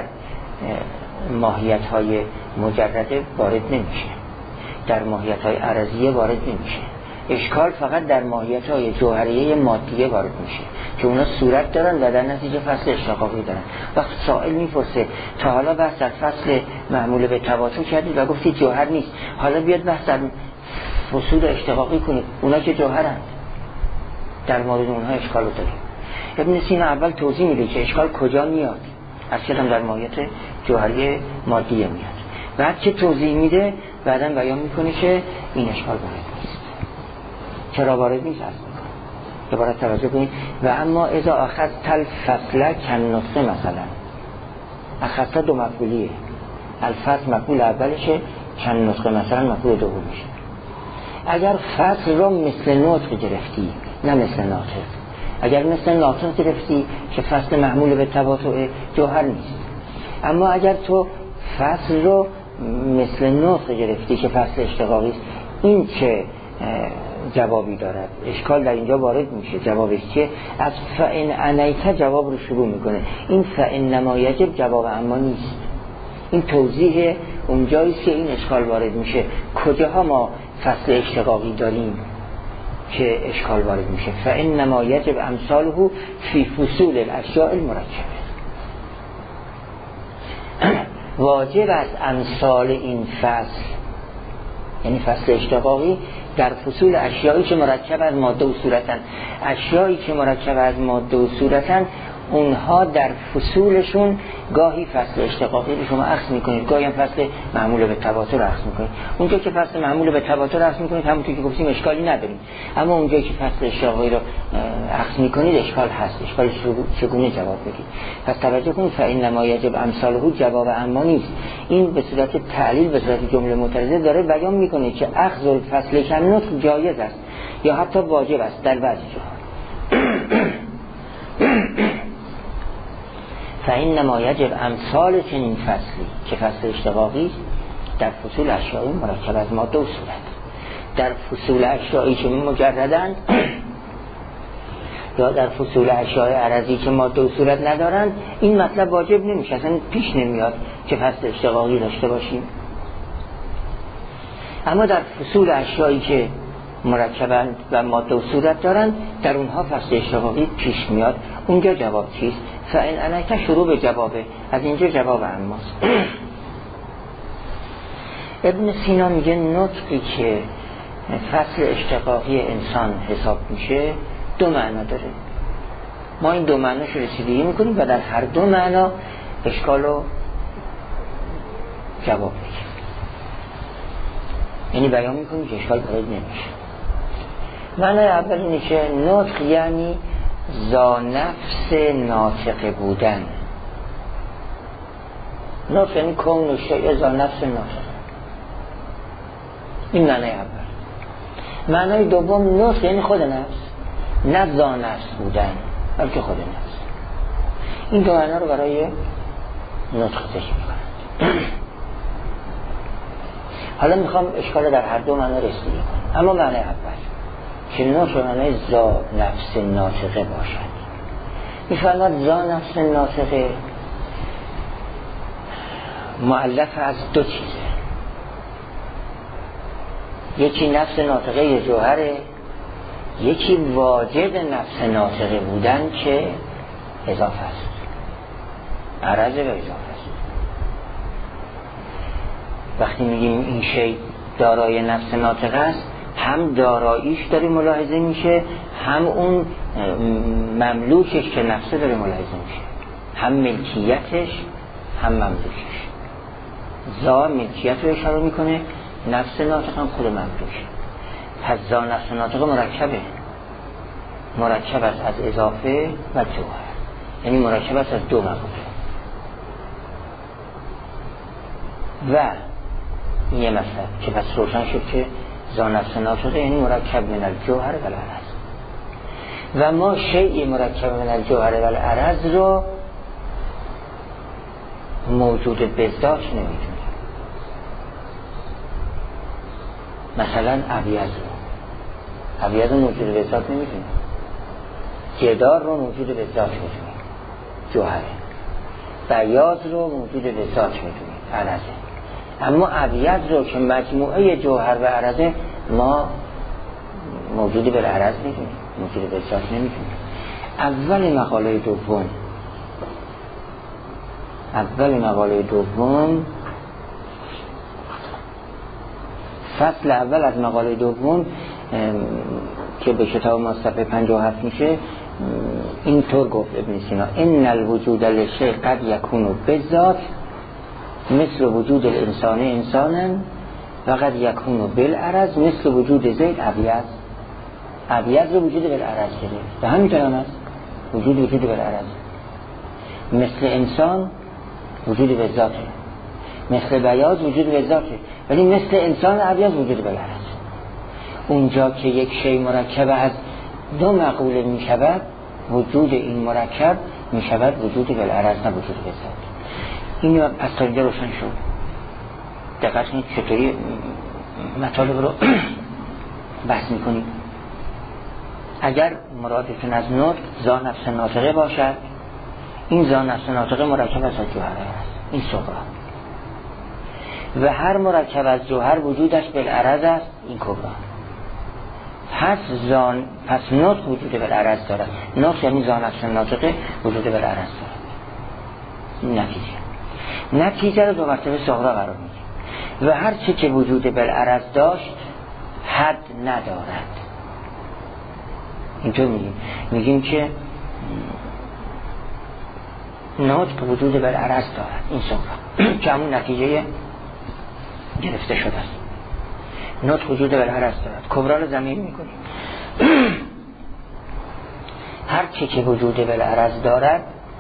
ماهیت های مجرده وارد نمیشه، در ماهیت های عرضیه وارد نمیشه. اشکال فقط در ماهیت های جوهریه مادیه وارد میشه که اونا صورت دارن و در نتیجه فصل اشتقاقی دارن. وقتی سائل میپرسه تا حالا بحث در فصل محمول به تواتر کردید و گفتید جوهر نیست، حالا بیاد بحث در فصول اشتقاقی کنید، اونا که جوهرند، در مورد اونها اشکال داریم. ابن سینا اول توضیح میده که اشکال کجا میاد، اصلا در ماهیت جوهری مادیه میاد. بعد که توضیح میده بعداً بیان میکنه که این اشکال وارد نیست. چرا وارد نیست از میکنه دوباره توجه کنید. و اما اذا اخذ تل فصله کن نطقه، مثلا اخذت دو مفعولیه، الفصل مفعول اولشه، کن نطقه مثلا مفعول دومشه. اگر فصل رو مثل نطق گرفتی نه مثل ناطق، اگر مثل ناطق گرفتی که فصل محمول به تواتر جوهر نیست، اما اگر تو فصل رو مثل نطق گرفتی که فصل اشتقاقی است، این چه جوابی دارد؟ اشکال در اینجا وارد میشه. جوابش چیه؟ از فإن انیت جواب رو شروع میکنه. این فإن نما یجب جواب اما نیست، این توضیح اونجاییست که این اشکال وارد میشه. کجاها ما فصل اشتقاقی داریم که اشکال وارد میشه؟ فإنما یجب امثاله فی فصول الاشیاء المرکبه. واجب است امثال این فصل، یعنی فصل اشتقاقی، در فصول اشیایی که مرکب از ماده و صورتن. اشیایی که مرکب از ماده و صورتن، اونها در فصولشون گاهی فصل اشتقاقی رو شما اخذ میکنید، گاهی هم فصل معمول به تواتر اخذ میکنید. اونجا که فصل معمول به تواتر اخذ میکنید همونطور که گفتیم اشکالی نداریم، اما اونجا که فصل اشتقاقی رو اخذ میکنید اشکال هست. اشکال چگونه جواب بدید؟ پس توجه کنید فإنما یجب امثاله جواب اما نیست. این به صورت تعلیل، به صورت جمله معترضه داره بیان میکنه که اخذ الفصل کن نطق جایز است یا حتی واجب است در بعضی جاها. فإنما یجب امثال چنین فصلی که فصل اشتقاقی در فصول اشیایی مرکب از ماده و صورت. در فصول اشیایی که مجردند یا در فصول اشیای عرضی که ماده و صورت ندارند، این مطلب واجب نمیشه، اصلا پیش نمیاد که فصل اشتقاقی داشته باشیم. اما در فصول اشیایی که مرکبند و ماده و صورت دارند، در اونها فصل اشتقاقی پیش میاد. اونجا جواب چیست؟ فإن انیت شروع به جوابه، از اینجا جواب اماست. ابن سینا میگه نطقی که فصل اشتقاقی انسان حساب میشه دو معنا داره. ما این دو معناش رسیدگی میکنیم و در هر دو معنا اشکال رو جواب بگیر. یعنی بیان میکنی که اشکال وارد نمیشه. معنی اول اینه که نطق یعنی ذا نفس ناطق بودن. نطق یعنی کون شیء ذا نفس ناطق. این معنی اول. معنی دوم نطق یعنی خود نفس، نه ذا نفس بودن بلکه خود نفس. این دو معنی رو برای نطق ذکر میکنند. حالا میخوام اشکال در هر دو معنی رسیدگی کنم. اما معنی اول که نطق معنی ذا نفس ناطقه باشد. میفرماد ذا نفس ناطقه مؤلف از دو چیزه. یکی نفس ناطقه یه جوهره، یکی واجب نفس ناطقه بودن که اضافه است، عرض و اضافه است. وقتی میگیم این شی دارای نفس ناطقه است، هم داراییش داره ملاحظه میشه، هم اون مملوکش که نفسه داره ملاحظه میشه، هم ملکیتش هم مملوکش. ذا ملکیت رو اشاره میکنه، نفس ناطق هم خود مملوکه. پس ذا نفس ناطق مرکبه، مرکب است از اضافه و جوهر، یعنی مرکب است از دو مقوله. و این یه مطلب که پس روشن شد که ذا نفس ناطقه یعنی مرکب من الجوهر و العرض. و ما شیء مرکب من الجوهر و العرض رو موجود به ذات نمیدونیم. مثلا ابیض رو ابیض رو موجود به ذات نمیدونیم، جدار رو موجود به ذات میدونیم، جوهره. بیاض رو موجود به ذات میدونیم، عرضه. اما ابیض رو که مجموعه جوهر و عرضه ما موجود به عرض میدونیم، موجود به ذات نمیدونیم. اول مقاله دوم اول مقاله دوم فصل اول از مقاله دوم که به کتاب ما صفحه پنجاه و هفت میشه، اینطور گفت ابن سینا: ان الوجود للشیء قد یکون بالذات مثل وجود الانسان انسانا و قد یکون بالعرض مثل وجود زید ابیض. ابیض رو وجود بالعرض کرده و همینطور هم هست، وجود وجود بالعرض. مثل انسان وجود به ذاته، مثل بیاض وجود به ذاته، ولی مثل انسان ابیض وجود بالعرض. اونجا که یک شی مرکب از دو مقوله می شود، وجود این مرکب می شود وجود بالعرض نه وجود به ذات. این از تا اینجا روشن شد. دقیقا کنید چطوری مطالب رو بحث می کنید. اگر مرادتون از نطق ذا نفس ناطقه باشد، این ذا نفس ناطقه مرکب از جوهر است، این صغرا. و هر مرکب از جوهر وجودش بالعرض است، این کبرا. پس زان پس نطق وجود بالعرض دارد. نطق یعنی ذا نفس ناطقه وجود بالعرض دارد. این نتیجه. نتیجه رو دو مرتبه صغرا قرار میدیم. و هر چی که وجود بالعرض داشت حد ندارد. اینطور میگیم میگیم که نطق وجود بالعرض دارد، این صغرا که همون نتیجه گرفته شده است. نطق وجود بالعرض دارد، کبرا رو ضمیر میکنیم. هر چی که وجود بالعرض دارد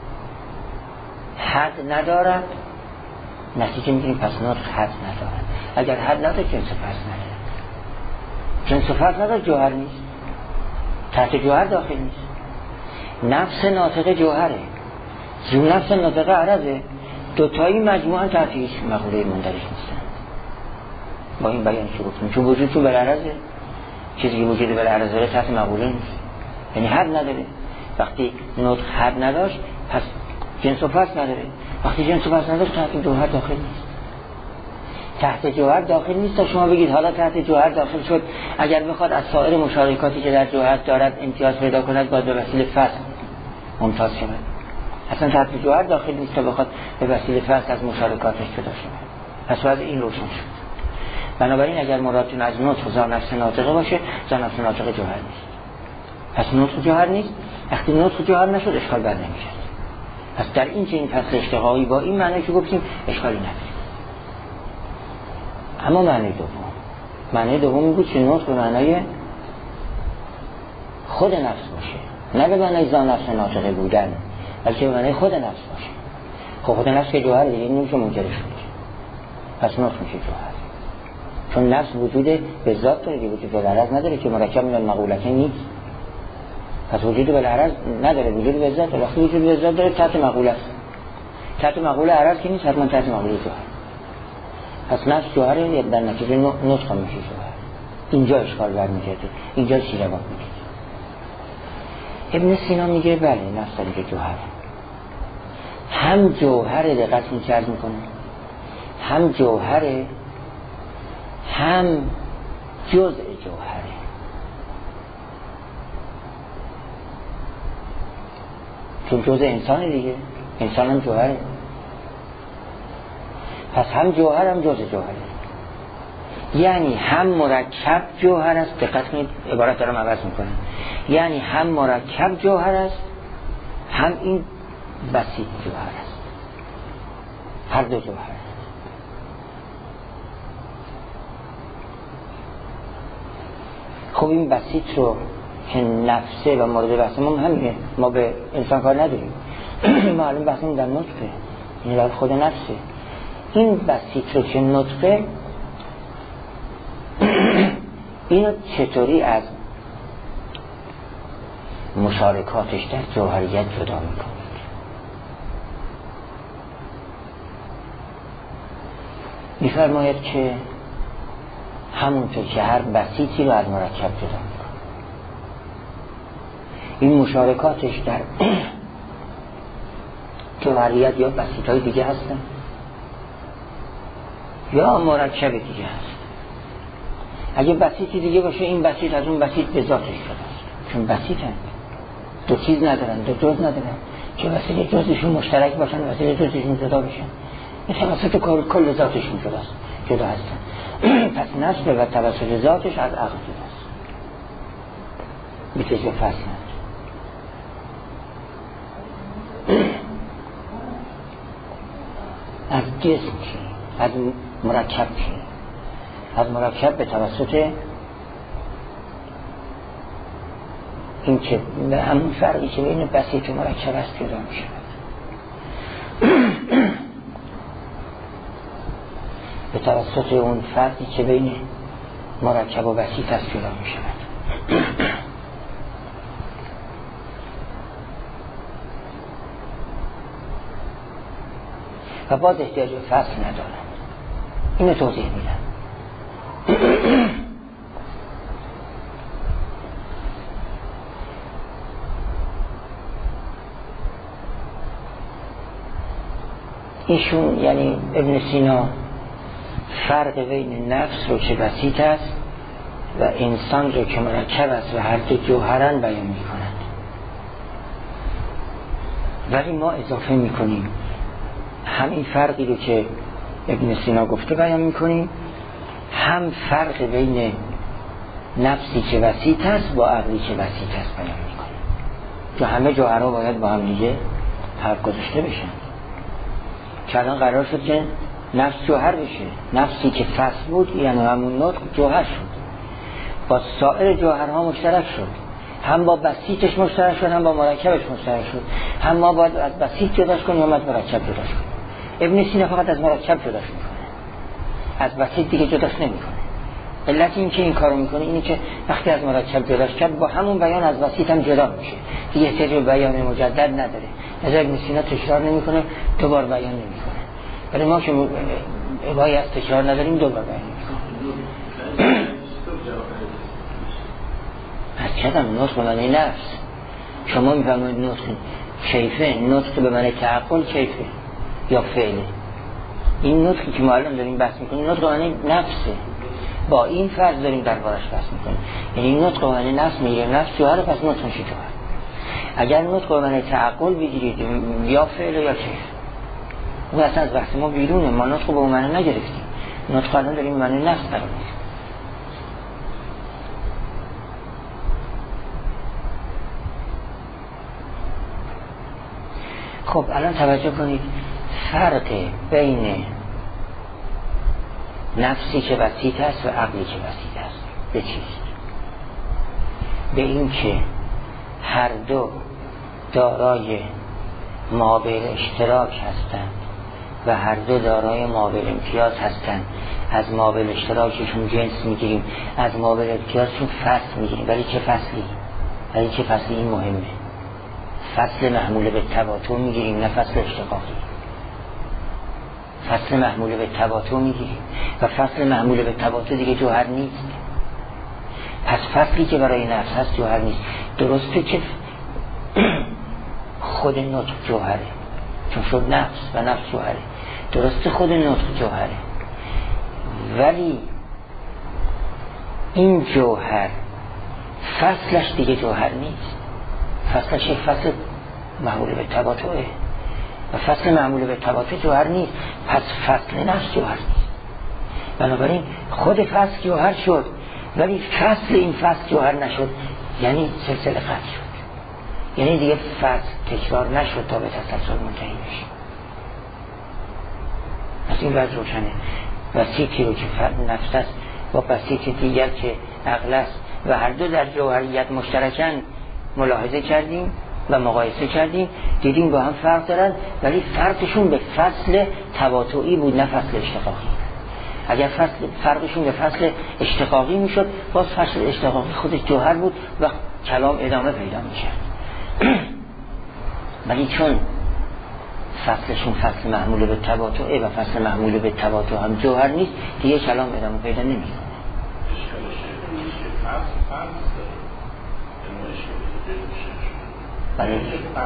حد ندارد، نتیجه میگیم پس نطق حد ندارد. اگر حد ندارد جنس و فصل ندارد. جنس و فصل ندارد، جوهر نیست، تحت جوهر داخل نیست. نفس ناطقه جوهره، زو نفس ناطقه عرضه، دوتایی مجموعا تحت هیچ مقوله مندرج نیستن. با این بیان شروع کنیم چون وجود تو بالعرضه، چیزی که وجود بالعرضه داره تحت مقوله نیست، یعنی حد نداره. وقتی نطق حد نداشت پس جنس و فصل نداره. وقتی جنس و فصل نداشت تحت جوهر داخل نیست. تحت جوهر داخل نیست تا شما بگید حالا تحت جوهر داخل شد. اگر بخواد از سایر مشارکاتی که در جوهر دارد امتیاز پیدا کند باید به وسیله فصل ممتاز شود. اصلا تحت جوهر داخل نیست تا بخواد به وسیله فصل از مشارکاتش جدا شود. پس باید این روشن شد. بنابراین اگر مرادتون از نطق ذا نفس ناطقه باشه، ذا نفس ناطقه جوهر نیست. پس نطق جوهر نیست. وقتی نطق جوهر نشد اشکال بر نمیشه. پس در این چنین فصل اشتقاقی با این معنی که گفتیم اشکالی نداره. اما معنی دوم، معنی دوم این بود که نطق به معنای خود نفس باشه، نه به معنای ذات نفس ناطقه بودن، بلکه به معنای خود نفس باشه. خب خود نفس که جوهر دیگه نمیشه منکرش کنه، پس نطق میشه جوهر، چون نفس وجود به ذات داره، وجود به عرض نداره که مرکب من المقولته نیست. پس وجود به عرض نداره، وجود به ذات داره. وقتی وجود به ذات داره تحت مقوله است، تحت مقوله عرض که نیست، حتما تحت مقوله جوهر. پس نفس جوهره، در نتیجه نطق میشه جوهر. اینجا اشکال برمیگرده، اینجا چی رواق میگه. ابن سینا میگه بله نفس داره جوهر، هم جوهره، دقت این عرض میکنه، هم جوهره هم جزء جوهره. چون جزء انسان دیگه، انسان هم جوهره، پس هم جوهر هم جزء جوهره. یعنی هم مرکب جوهر است، دقت کنید عبارت دارم عوض میکنم، یعنی هم مرکب جوهر است هم این بسیط جوهر است، هر دو جوهر است. خب این بسیط رو که نفسه و مورد بحثمون همینه، ما به انسان کار نداریم معلوم بحثمون در نطقه، این در خود نفسه. این بسیط رو که نطقه اینو چطوری از مشارکاتش در جوهریت جدا میکنید؟ میفرماید که همونطور که هر بسیطی رو از مرکب جدا میکنه، این مشارکاتش در جوهریت یا بسیطهای دیگه هستن یا مرکب دیگه هست. اگه بسیطی دیگه باشه، این بسیط از اون بسیط به ذاتش شده است، چون بسیط هست، دو چیز ندارن، دو جز ندارن که وسیله جزشون مشترک باشن، وسیله جزشون جدا بشن، این توسط کل ذاتشون جدا است، جدا هستن. پس نسب و توسط ذاتش از عقل جدا است، میتوجه فصل نداره. از جسم چی؟ از مرکب چی؟ از مرکب به توسط این که به همون فرقی که بین بسیط و مرکب است جدا می شود. به توسط اون فرقی که بین مرکب و بسیط است جدا می شود. و باز احتیاج به فصل ندارم، اینو توضیح میدم. ایشون یعنی ابن سینا فرق بین نفس رو که بسیط است و انسان رو که مرکب است و هر دو جوهرن بیان می کند، ولی ما اضافه می کنیم همین فرقی رو که ابن سینا گفته بیان می کنیم، هم فرق بین نفسی که وسیط است با عقلی که وسیط است بیان می کنیم، که همه جوهرها باید با هم دیگه فرق گذاشته بشن. که الان قرار شد که نفس جوهر بشه، نفسی که فصل بود یعنی همون نطق جوهر شد، با سایر جوهرها مشترک شد، هم با بسیطش مشترک شد هم با مرکبش مشترک شد. هم ما باید از بسیط جداش کنیم هم از مرکب جداش کنیم. ابن سینا فقط از مرکب جداش میکنه، از بسیط دیگه جداش نمیکنه. علت این که این کارو میکنه اینه که وقتی از مرکب جداش کرد با همون بیان از بسیط هم جدا میشه، دیگه احتیاج به بیان مجدد نداره. از ابن سینا تکرار نمیکنه، دوبار بیان نمیکنه. ولی ما که ابایی از تکرار نداریم دوبار بیان نمیکنه. از کدام نطق به معنی نفس؟ شما میفهمید نطق کیفه، نطق به معنی تعقل کیفه یا فعله. این نطقی که ما الان داریم بحث میکنیم نطق به معنی نفسه، با این فرض داریم دربارش بحث میکنیم. یعنی این نطق به معنی نفس میگه، نفس جوهره، پس نطق میشه جوهر. اگر نطق به معنی تعقل بگیرید یا فعل یا کیف، اون اصلا از بحث ما بیرونه، ما نطق به معنی نگرفتیم، نطق الان داریم به معنی نفس قرار میدیم. خب الان توجه کنید، فرق بین نفسی که وسیط است و عقلی که وسیط است. به چیست؟ به این که هر دو دارای مابع اشتراک هستند و هر دو دارای مابع امتیاز هستند. از مابع اشتراکشون جنس میگیریم، از مابع امتیازشون فصل میگیریم. ولی چه فصلی؟ ولی چه فصلی؟ این مهمه. فصل محمول به تباطؤ میگیریم، نه فصل اشتقاقی. فصل محمول به تباطؤ میگیریم و فصل محمول به تباطؤ دیگه جوهر نیست. پس فصلی که برای نفس هست جوهر نیست. درسته که خود نطق جوهره، چون شد نفس و نفس جوهره. درسته خود نطق جوهره، ولی این جوهر فصلش دیگه جوهر نیست. فصلش یک فصل معمول به تباطؤه و فصل معمول به تباطؤ جوهر نیست. پس فصل نفس جوهر نیست. بنابراین خود فصل جوهر شد، ولی فصل این فصل جوهر نشد، یعنی سلسله قطع شد. یعنی دیگه فصل تکرار نشد تا به تسلسل منتهی بشه. از این وجه روشنه وسیطی رو که نفس است با وسیط دیگر که عقل است و هر دو در جوهریت مشترکن ملاحظه کردیم و مقایسه کردیم، دیدیم با هم فرق دارن، ولی فرقشون به فصل تباطؤی بود نه فصل اشتقاقی. اگر فصل فرقشون به فصل اشتقاقی میشد، باز فصل اشتقاقی خودش جوهر بود و کلام ادامه پیدا میشد. ولی چون فصلشون فصل محمول به تباطؤه و فصل محمول به تباطؤ هم جوهر نیست، دیگه کلام ادامه پیدا نمیکنه. بله.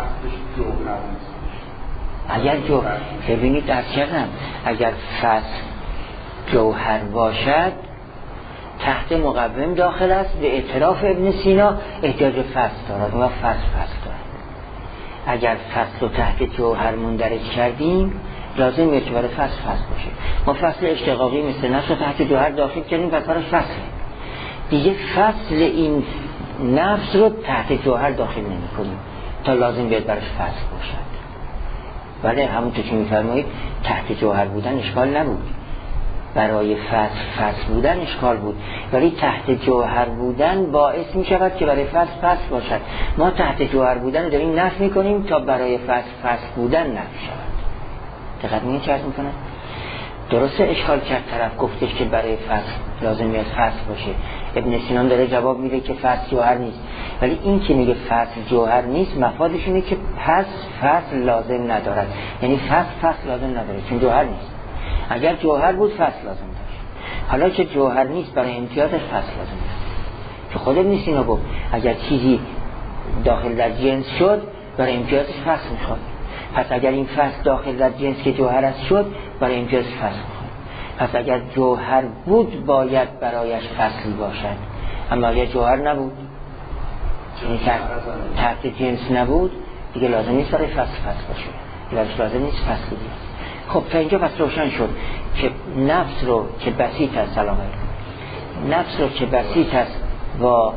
اگر جوهر ببینید درک کردم، اگر فصل جوهر باشد تحت مقوم داخل است، به اعتراف ابن سینا احتیاج فصل دارد و فصل فصل دارد. اگر فصل رو تحت جوهر مندرج کردیم لازم که برای فصل فصل باشه. ما فصل اشتقاقی مثل نفس رو تحت جوهر داخل کردیم و براش فصله. دیگه فصل این نفس رو تحت جوهر داخل نمی کنیم تا لازم بیاد براش فصل باشد. ولی همونطور که میفرمایید تحت جوهر بودن اشکال نبود، برای فصل فصل بودن اشکال بود، ولی تحت جوهر بودن باعث می شود که برای فصل فصل باشد. ما تحت جوهر بودن رو داریم نفی می کنیم تا برای فصل فصل بودن نفی شود. دقت می چرد می کنن؟ درسته اشکال کرد طرف، گفتش که برای فصل لازم میاد فصل باشه. ابن سینا داره جواب میده که فصل جوهر نیست، ولی این که میگه فصل جوهر نیست مفادش اینه که پس فصل لازم ندارد، یعنی فصل فصل لازم نداره چون جوهر نیست. اگر جوهر بود فصل لازم داشت، حالا که جوهر نیست برای امتیازش فصل لازم داشت. که خود ابن سینا گفت اگر چیزی داخل در جنس شد برای امتیازش فصل میخواد، پس اگر این فصل داخل در جنس که جوهر است شد برای امتیازش فصل میخواد. پس اگر جوهر بود باید برایش فصلی باشد، اما اگر جوهر نبود یعنی تحت جنس نبود دیگه لازم نیست برای فصل فصل باشه، دیگه لازم نیست فصلی بیاد. خب تا اینجا پس روشن شد که نفس رو که بسیط است، سلام علیکم، نفس رو که بسیط است و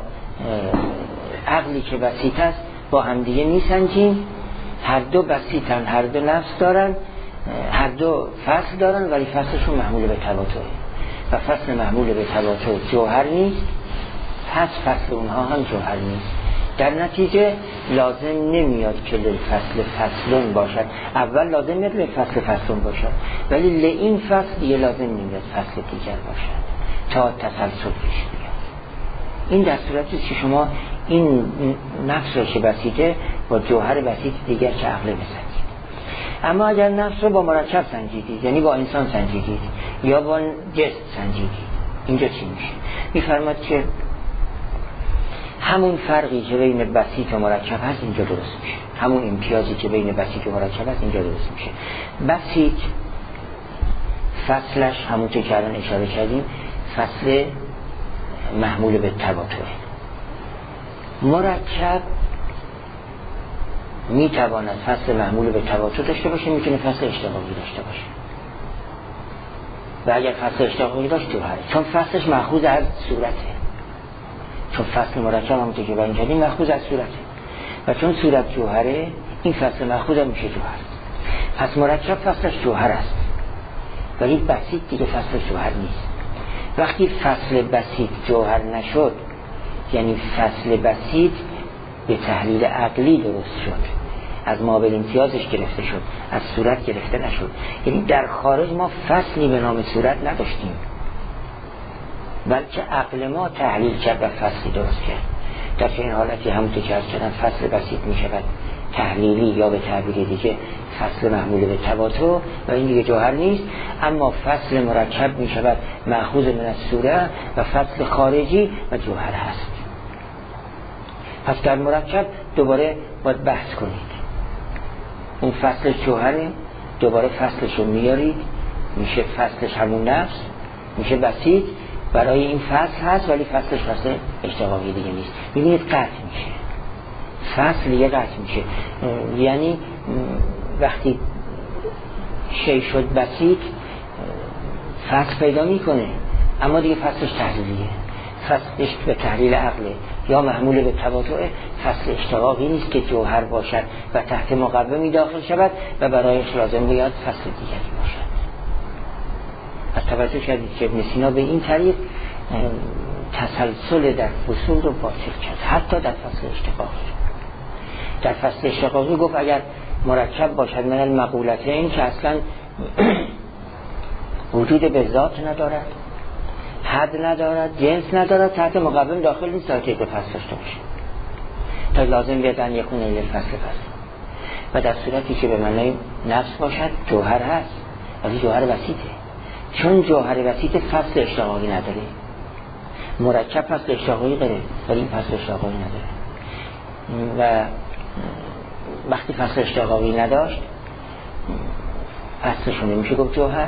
عقلی که بسیط است با همدیگه میسنجیم. هر دو بسیطن، هر دو نفس دارن، هر دو فصل دارن، ولی فصلشون محمول به تباطؤه و فصل محمول به تباطؤ جوهر نیست، پس فصل اونها هم جوهر نیست. در نتیجه لازم نمیاد که للفصل فصلون باشد. اول لازم میاد للفصل فصلون باشد، ولی لئین فصل دیگه لازم نمیاد فصل دیگر باشد تا تسلسل پیش بیاد. این در صورتی که شما این نفس رو که بسیطه با جوهر بسیط دیگر که عقل بسنجید. اما اگر نفس رو با مرکب سنجیدید، یعنی با انسان سنجیدید یا با جسم سنجیدید، اینجا چی میشه؟ میفرماد که همون فرقی که بین بسیط و مرکب هست اینجا درست میشه، همون امتیازی که بین بسیط و مرکب هست اینجا درست میشه. بسیط فصلش همونطور که الان اشاره کردیم فصل محمول به تباطؤه. مرکب میتواند فصل محمول به تباطؤ داشته باشه، میتونه فصل اشتقاقی داشته باشه و اگر فصل اشتقاقی داشت جوهره، چون فصلش مأخوذ از صورته. چون فصل مرکب همونطور که بیان کردیم مأخوذ از صورته و چون صورت جوهره این فصل مأخوذ هم میشه جوهر. پس مرکب فصلش جوهر است، ولی بسیط دیگه فصل جوهر نیست. وقتی فصل بسیط جوهر نشد، یعنی فصل بسیط به تحلیل عقلی درست شد، از مابل امتیازش گرفته شد، از صورت گرفته نشد. یعنی در خارج ما فصلی به نام صورت نداشتیم، بلکه عقل ما تحلیل کرد و فصلی درست کرد. در چنین حالتی همونطور که عرض کردم فصل بسیط می شود تحلیلی، یا به تعبیر دیگه فصل محمول به تواتر و این دیگه جوهر نیست. اما فصل مرکب می شود مأخوذ من الصورت و فصل خارجی و جوهر هست. پس در مرکب دوباره باید بحث کنید، اون فصل جوهره، دوباره فصلش رو میارید، میشه فصلش همون نفس، میشه بسیط. برای این فصل هست ولی فصلش فصل اشتقاقی دیگه نیست. میبینید قطع میشه، فصل یه قطع میشه. یعنی وقتی شی شد بسیط فصل پیدا میکنه، اما دیگه فصلش تحلیلیه، فصلش به تحلیل عقله یا محمول به تواتر. فصل اشتقاقی نیست که جوهر باشد و تحت مقومی داخل شود و برایش لازم بیاد فصل دیگری باشد. از توجه کردید که ابن سینا به این طریق تسلسل در فصول رو باطل کرد، حتی در فصل اشتقاقی. در فصل اشتقاقی گفت اگر مرکب باشد من المقولتین که اصلا وجود به ذات ندارد، حد ندارد، جنس ندارد، تحت مقوم داخل نیست تا که به فصل داشته باشه، تا لازم بیاد ان یکون الی فصل فصل. و در صورتی که به معنای نفس باشد جوهر هست، ولی جوهر وسیطه، چون جوهر وسیط فصل اشتقاقی نداره. مرکب فصل اشتقاقی داره ولی این فصل اشتقاقی نداره. و وقتی فصل اشتقاقی نداشت فصلشون نمیشه گفت جوهر،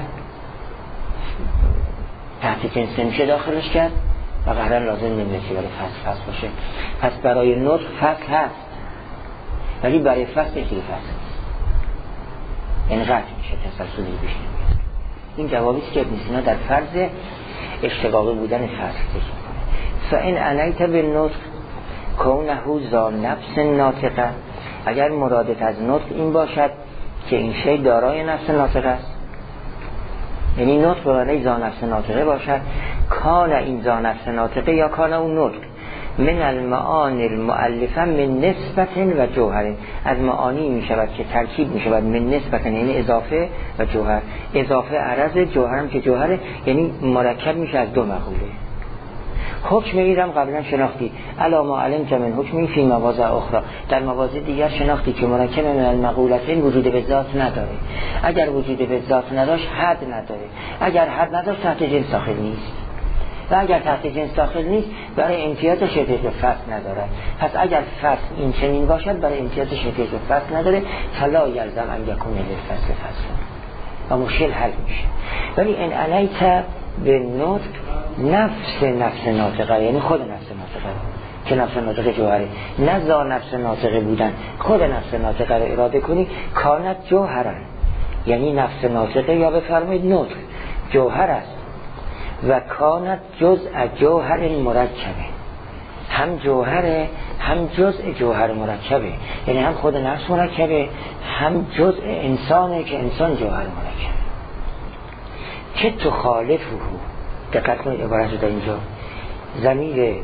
تحت جنس نمیشه داخلش کرد و قهرا لازم نمیشه برای فصل فصل باشه. پس برای نطق فصل هست ولی برای فصل یکی فصل این قطع میشه، تسلسلی بیش نمیاد. این جوابیست که ابن سینا در فرض اشتقاقی بودن فصل ذکر کنه. فان عنیت بالنطق کونه ذا نفس ناطقه، اگر مرادت از نطق این باشد که این شی دارای نفس ناطقه است، یعنی نطق به معنی ذا نفس ناطقه باشد، کان این ذا نفس ناطقه یا کان اون نطق من المعانی المؤلفه من نسبت و جوهر، از معانی می شود که ترکیب می شود من نسبت یعنی اضافه و جوهر. اضافه عرض، جوهرم که جوهره، یعنی مرکب میشه از دو مقوله. حکم ایرم قبلا شناختی الا ما علم که من حکمی فی مواضع اخرى، در مواضع دیگر شناختی که مرکب من المقولتین وجود به ذات نداره. اگر وجود به ذات نداشت حد نداره، اگر حد نداشت تحت جنس داخل نیست، و اگر تحت جنس داخل نیست برای امتیاز شبیه به فصل نداره. پس اگر فصل این چنین باشد برای امتیاز شبیه به فصل نداره، فلا یلزم ان یکون للفصل فصل و مشکل حل میشه. ولی ان علیت به نطق نفس نفس ناطقه، یعنی خود نفس ناطقه که نفس ناطقه جوهره، نه ذا نفس ناطقه بودن، خود نفس ناطقه رو اراده کنی، کانت جوهرن، یعنی نفس ناطقه یا بفرمایید نطق جوهر است و کانت جزء جوهر مرکبه، هم جوهره هم جزء جوهر مرکبه، یعنی هم خود نفس مرکبه هم جزء انسانه که انسان جوهر مرکبه. که تو خالفه، دقت کنید عبارت در اینجا ضمیر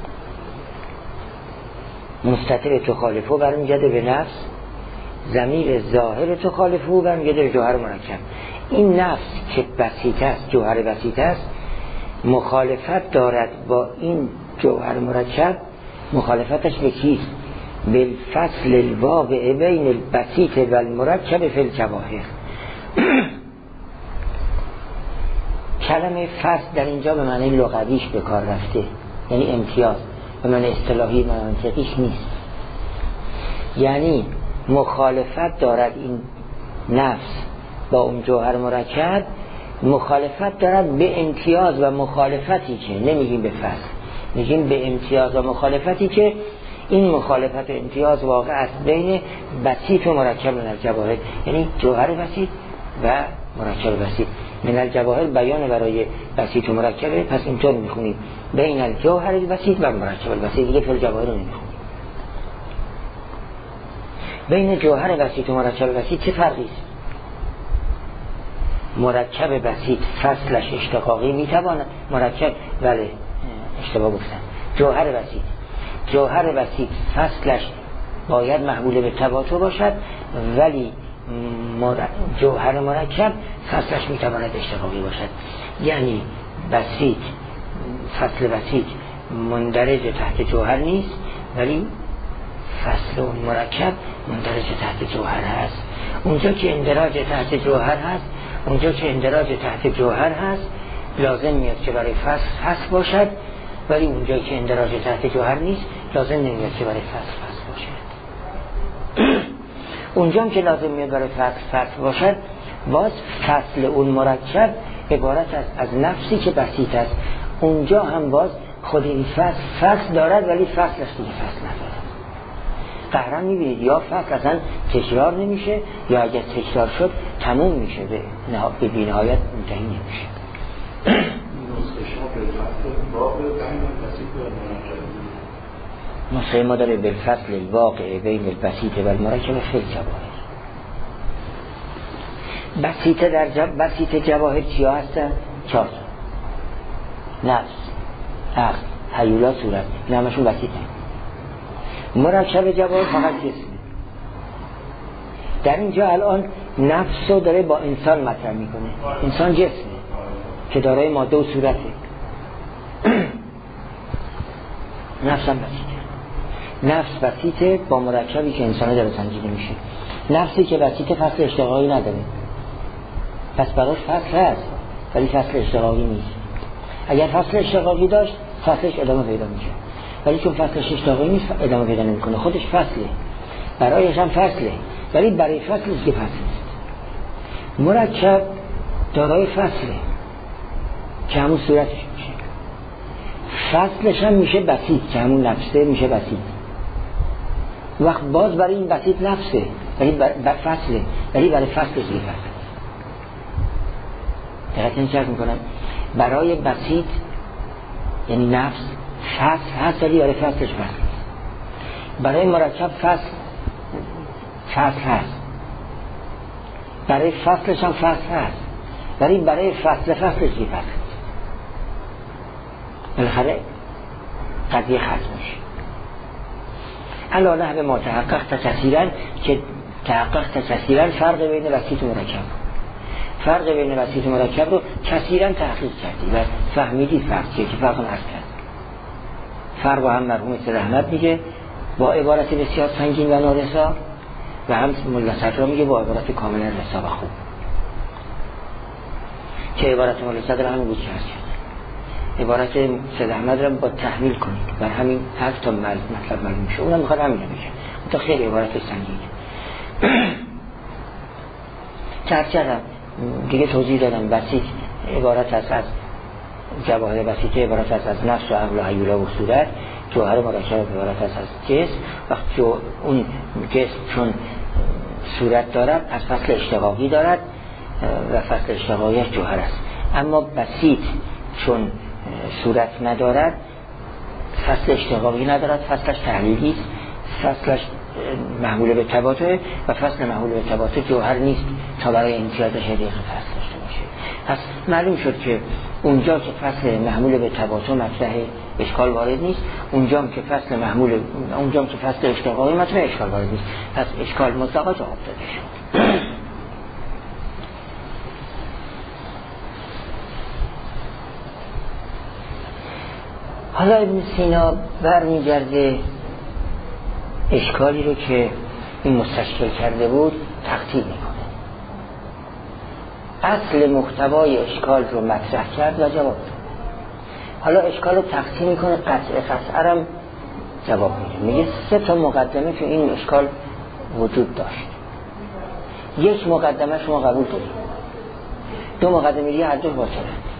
مستتر تو خالفه برمیگرده به نفس، ضمیر ظاهر تو خالفه برمیگرده به جوهر مرکب. این نفس که بسیط است، جوهر بسیط است، مخالفت دارد با این جوهر مرکب. مخالفتش به کیست؟ بالفصل الواقع بین البسیط و المرکب فی الجواهر. کلمه فصل در اینجا به معنی لغویش به کار رفته، یعنی امتیاز، به معنی اصطلاحی منطقیش نیست. یعنی مخالفت دارد این نفس با اون جوهر مرکب، مخالفت دارد به امتیاز و مخالفتی که نمیگیم به فصل، میگیم به امتیاز و مخالفتی که این مخالفت و امتیاز واقع است بین بسیط و مرکب من الجواهر، یعنی جوهر بسیط و مرکب بسیط. من الجواهر بیان برای بسیط و مرکبه، پس اینطور میخونیم بین الجوهر البسیط و مرکب البسیط، دیگه فی الجواهر رو نمیخونیم. بین جوهر بسیط و مرکب بسیط چه فرقی است؟ مرکب بسیط فصلش اشتقاقی میتواند، مرکب بله اشتباه گفتم، جوهر بسیط جوهر بسیط فصلش باید محمول به تواتر باشد، ولی مر... جوهر مرکب فصلش میتواند اشتقاقی باشد. یعنی بسیط فصل بسیط مندرج تحت جوهر نیست، ولی فصل اون مرکب مندرج تحت جوهر هست. اونجا که اندراج تحت جوهر هست اونجا که اندراج تحت جوهر هست لازم میاد که برای فصل فصل باشد، ولی اونجا که اندراج تحت جوهر نیست لازم نمیاد که برای فصل فصل باشد. اونجا که لازم میاد برای فصل فصل باشد، باز فصل اون مرکب عبارت است از نفسی که بسیط است. اونجا هم باز خود این فصل فصل دارد، ولی فصلش دیگه فصل ندارد. قهرن میبینید یا فصل اصلا تکرار نمیشه، یا اگر تکرار شد تموم میشه، به, نه... به بینهایت منتهی نمیشه. نسخه ما داره بالفصل الواقع بین البسیط و المرکب فی الجواهر. بسیط در جب... بسیط جواهر چیا هستن؟ چهار نفس، عقل، هیولا، صورت، این همشون بسیطه. مرکب جواهر فقط جسمه. در اینجا الان نفس رو داره با انسان مطرح میکنه. انسان جسمه که دارای ماده و صورته. نفس هم بسیطه. نفس بسیطه با مرکبی که انسانه داره سنجیده میشه. نفسی که بسیطه فصل اشتقاقی نداره، پس براش فصل هست ولی فصل اشتقاقی نیست. اگر فصل اشتقاقی داشت فصلش ادامه پیدا میشه، ولی چون فصلش اشتقاقی نیست ادامه پیدا نمیکنه. خودش فصله، برایش هم فصله، ولی برای فصلش که فصل نیست. مرکب دارای فصله که همون صورتش میشه، فصلش هم میشه بسیط که همون نفسه میشه بسیط. وقت باز برای این بسیط نفسه ولی بر فصله، ولی برای فصلش که فصل. دقیقا این چرک میکنم برای بسیط یعنی نفس فصل هست ولی برای فصلش فصل. برای مرکب فصل فصل هست، برای فصلش هم فصل هست، ولی برای فصل فصلش که فصل. بالاخره قضیه ختم میشه. علا نحو ما تحقق کثیرا، که تحقق کثیرا فرق بین بسیط و مرکب، فرق بین بسیط و مرکب رو کثیرا تحقیق کردی و فهمیدی فرق چیه که فرق رو عرض کرد. فرق هم مرحوم سید احمد میگه با عبارت بسیار سنگین و نارسا، و هم ملا صدرا میگه با عبارت کاملا رسا و خوب، که عبارت ملا صدرا همین بود که هست کرد. عبارت سید احمد رو با تحمیل کنید بر همین هفت تا مطلب معلوم میشه. اونم میخواد همین رو بگه، تا خیلی عبارت سنگینه. چرچرم دیگه توضیح دادم. بسیط عبارت است از جواهر بسیطه، عبارت است از نفس و عقل و هیولا و صورت. جوهر مرکب عبارت است از جسم. وقت جو اون جسم چون صورت دارد از فصل اشتقاقی دارد و فصل اشتقاقیش جوهر است. اما بسیط چون صورت ندارد فصل اشتقاقی ندارد، فصلش تحلیلی است، فصلش محمول به تباطؤ و فصل محمول به تباطؤ جوهر نیست تا برای امتیازش دقیق فصل داشته باشه. پس معلوم شد که اونجا که فصل محمول به تباطؤ مطرح اشکال وارد نیست، اونجا که فصل محمول اونجا که فصل اشتقاقی مطرح اشکال وارد نیست. پس اشکال مطلقا جواب داده شد. حالا ابن سینا برمیگرده اشکالی رو که این مستشکل کرده بود تقطیع میکنه. اصل محتوای اشکال رو مطرح کرد و جواب داد. حالا اشکال رو تقطیع میکنه، قطع قطعه هم جواب میده. میگه سه تا مقدمه که این اشکال وجود داشت. یک مقدمه شما قبول دارید، دو مقدمه دیگه هر دو باطلند.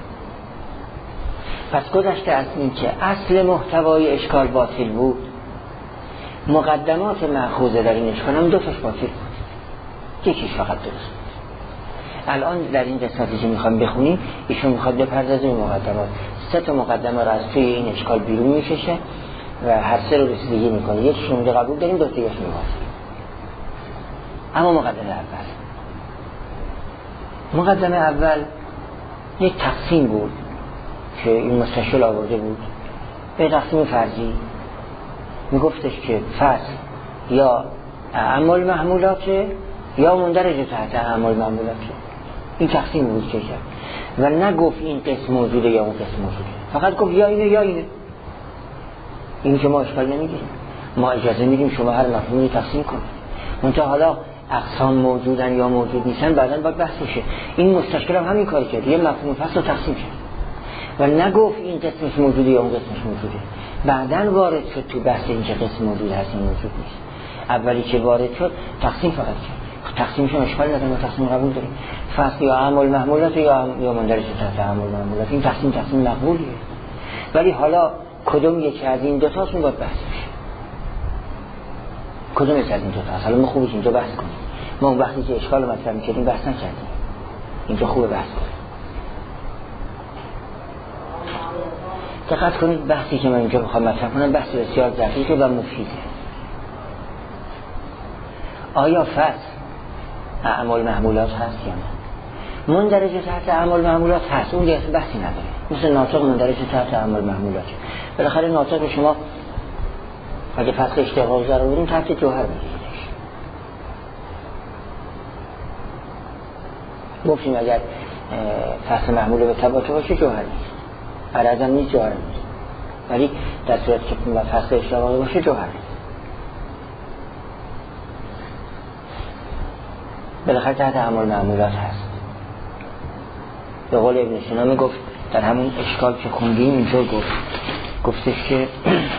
پس گذشته از این که اصل محتوای اشکال باطل بود، مقدمات مأخوذه در این اشکال هم دو تاش باطل بود، یکیش فقط درست بود. الان در این قسمتی که میخوام بخونیم ایشون میخواد بپردازه به مقدمات. سه تا مقدمه رو از توی این اشکال بیرون میکشه و هر سه رو رسیدگی میکنه. یکیشون رو قبول داریم، دو تاش میوافقیم. اما مقدمه اول مقدمه اول یک تقسیم بود که این مستشکل آورده بود به تقسیم فرضی، میگفتش که فصل یا اعمال محمولاته یا مندرج تحت اعمال محمولاته. این تقسیم بود که کرد و نگفت این قسم موجوده یا اون قسم موجوده، فقط گفت یا اینه یا اینه. این که ما اشکال نمیگیریم، ما اجازه میدیم شما هر مفهومی تقسیم کنید. منتها حالا اقسام موجودن یا موجود نیستن بعداً باید بحث بشه. این مستشکل هم همین کاری کرد، یه مفهوم فصل رو تقسیم کرد و نگفت این قسمش موجوده یا اون قسمش موجوده. بعداً وارد شد تو بحث این که قسم موجود هست این موجود نیست. اولی که وارد شد تقسیم فقط کرد. تقسیمشون اشکال نداره، ما تقسیم قبول داریم. فصل یا اعمال محمولات یا یا مندرج تحت اعمال محمولات. این تقسیم تقسیم مقبولیه. ولی حالا کدوم یکی از این دو تاشون باید بحث بشه؟ کدوم یکی از این دو تا؟ حالا ما خوبه اینجا بحث کنیم. ما اون وقتی که اشکال رو مطرح می‌کردیم بحث نکردیم. اینجا خوبه بحث کنیم. دقت کنید بحثی که من اینجا می‌خوام مطرح کنم بحث بسیار دقیقه و مفیده. آیا فصل اعمال محمولات هست یا نه؟ مندرج تحت اعمال محمولات هست، اون دیگه بحثی نداره. مثل ناطق مندرج تحت اعمال محمولات. بالاخره ناطق رو شما اگه فصل اشتقاق ضرر بودیم تحت جوهر بگیریدش. گفتیم اگر فصل محمول به تباطؤ باشه جوهر نیست، عرض هم نیست، جوهر نیست. ولی در صورت که فصل اشتقاق باشه جوهر نیست. بالاخره تحت اعمال معمولات هست. به قول ابن سینا میگفت در همون اشکال که خوندیم اینطور گفت گفتش که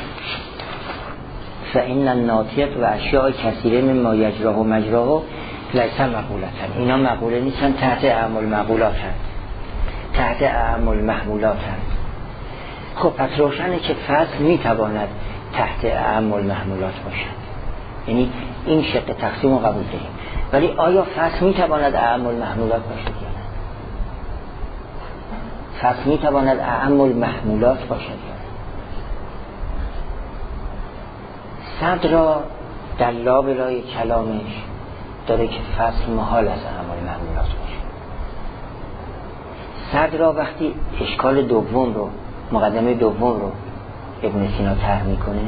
فإن الناطق و اشیاء کثیره مما یجراه و مجراه لیس مقبولتن. اینا مقبوله نیستن، تحت اعمال مقبولات هست، تحت اعمال محمولات هست. خب پس روشنه که فصل میتواند تحت اعمال محمولات باشد، یعنی این شق تقسیم رو قبول داریم. ولی آیا فصل میتواند اعمال محمولات باشد یا نه؟ فصل میتواند اعمال محمولات باشد یا نه؟ صدر را در لابلای کلامش داره که فصل محال از اعمال محمولات باشه. صدر را وقتی اشکال دوم رو، مقدمه دوم رو ابن سینا طرح میکنه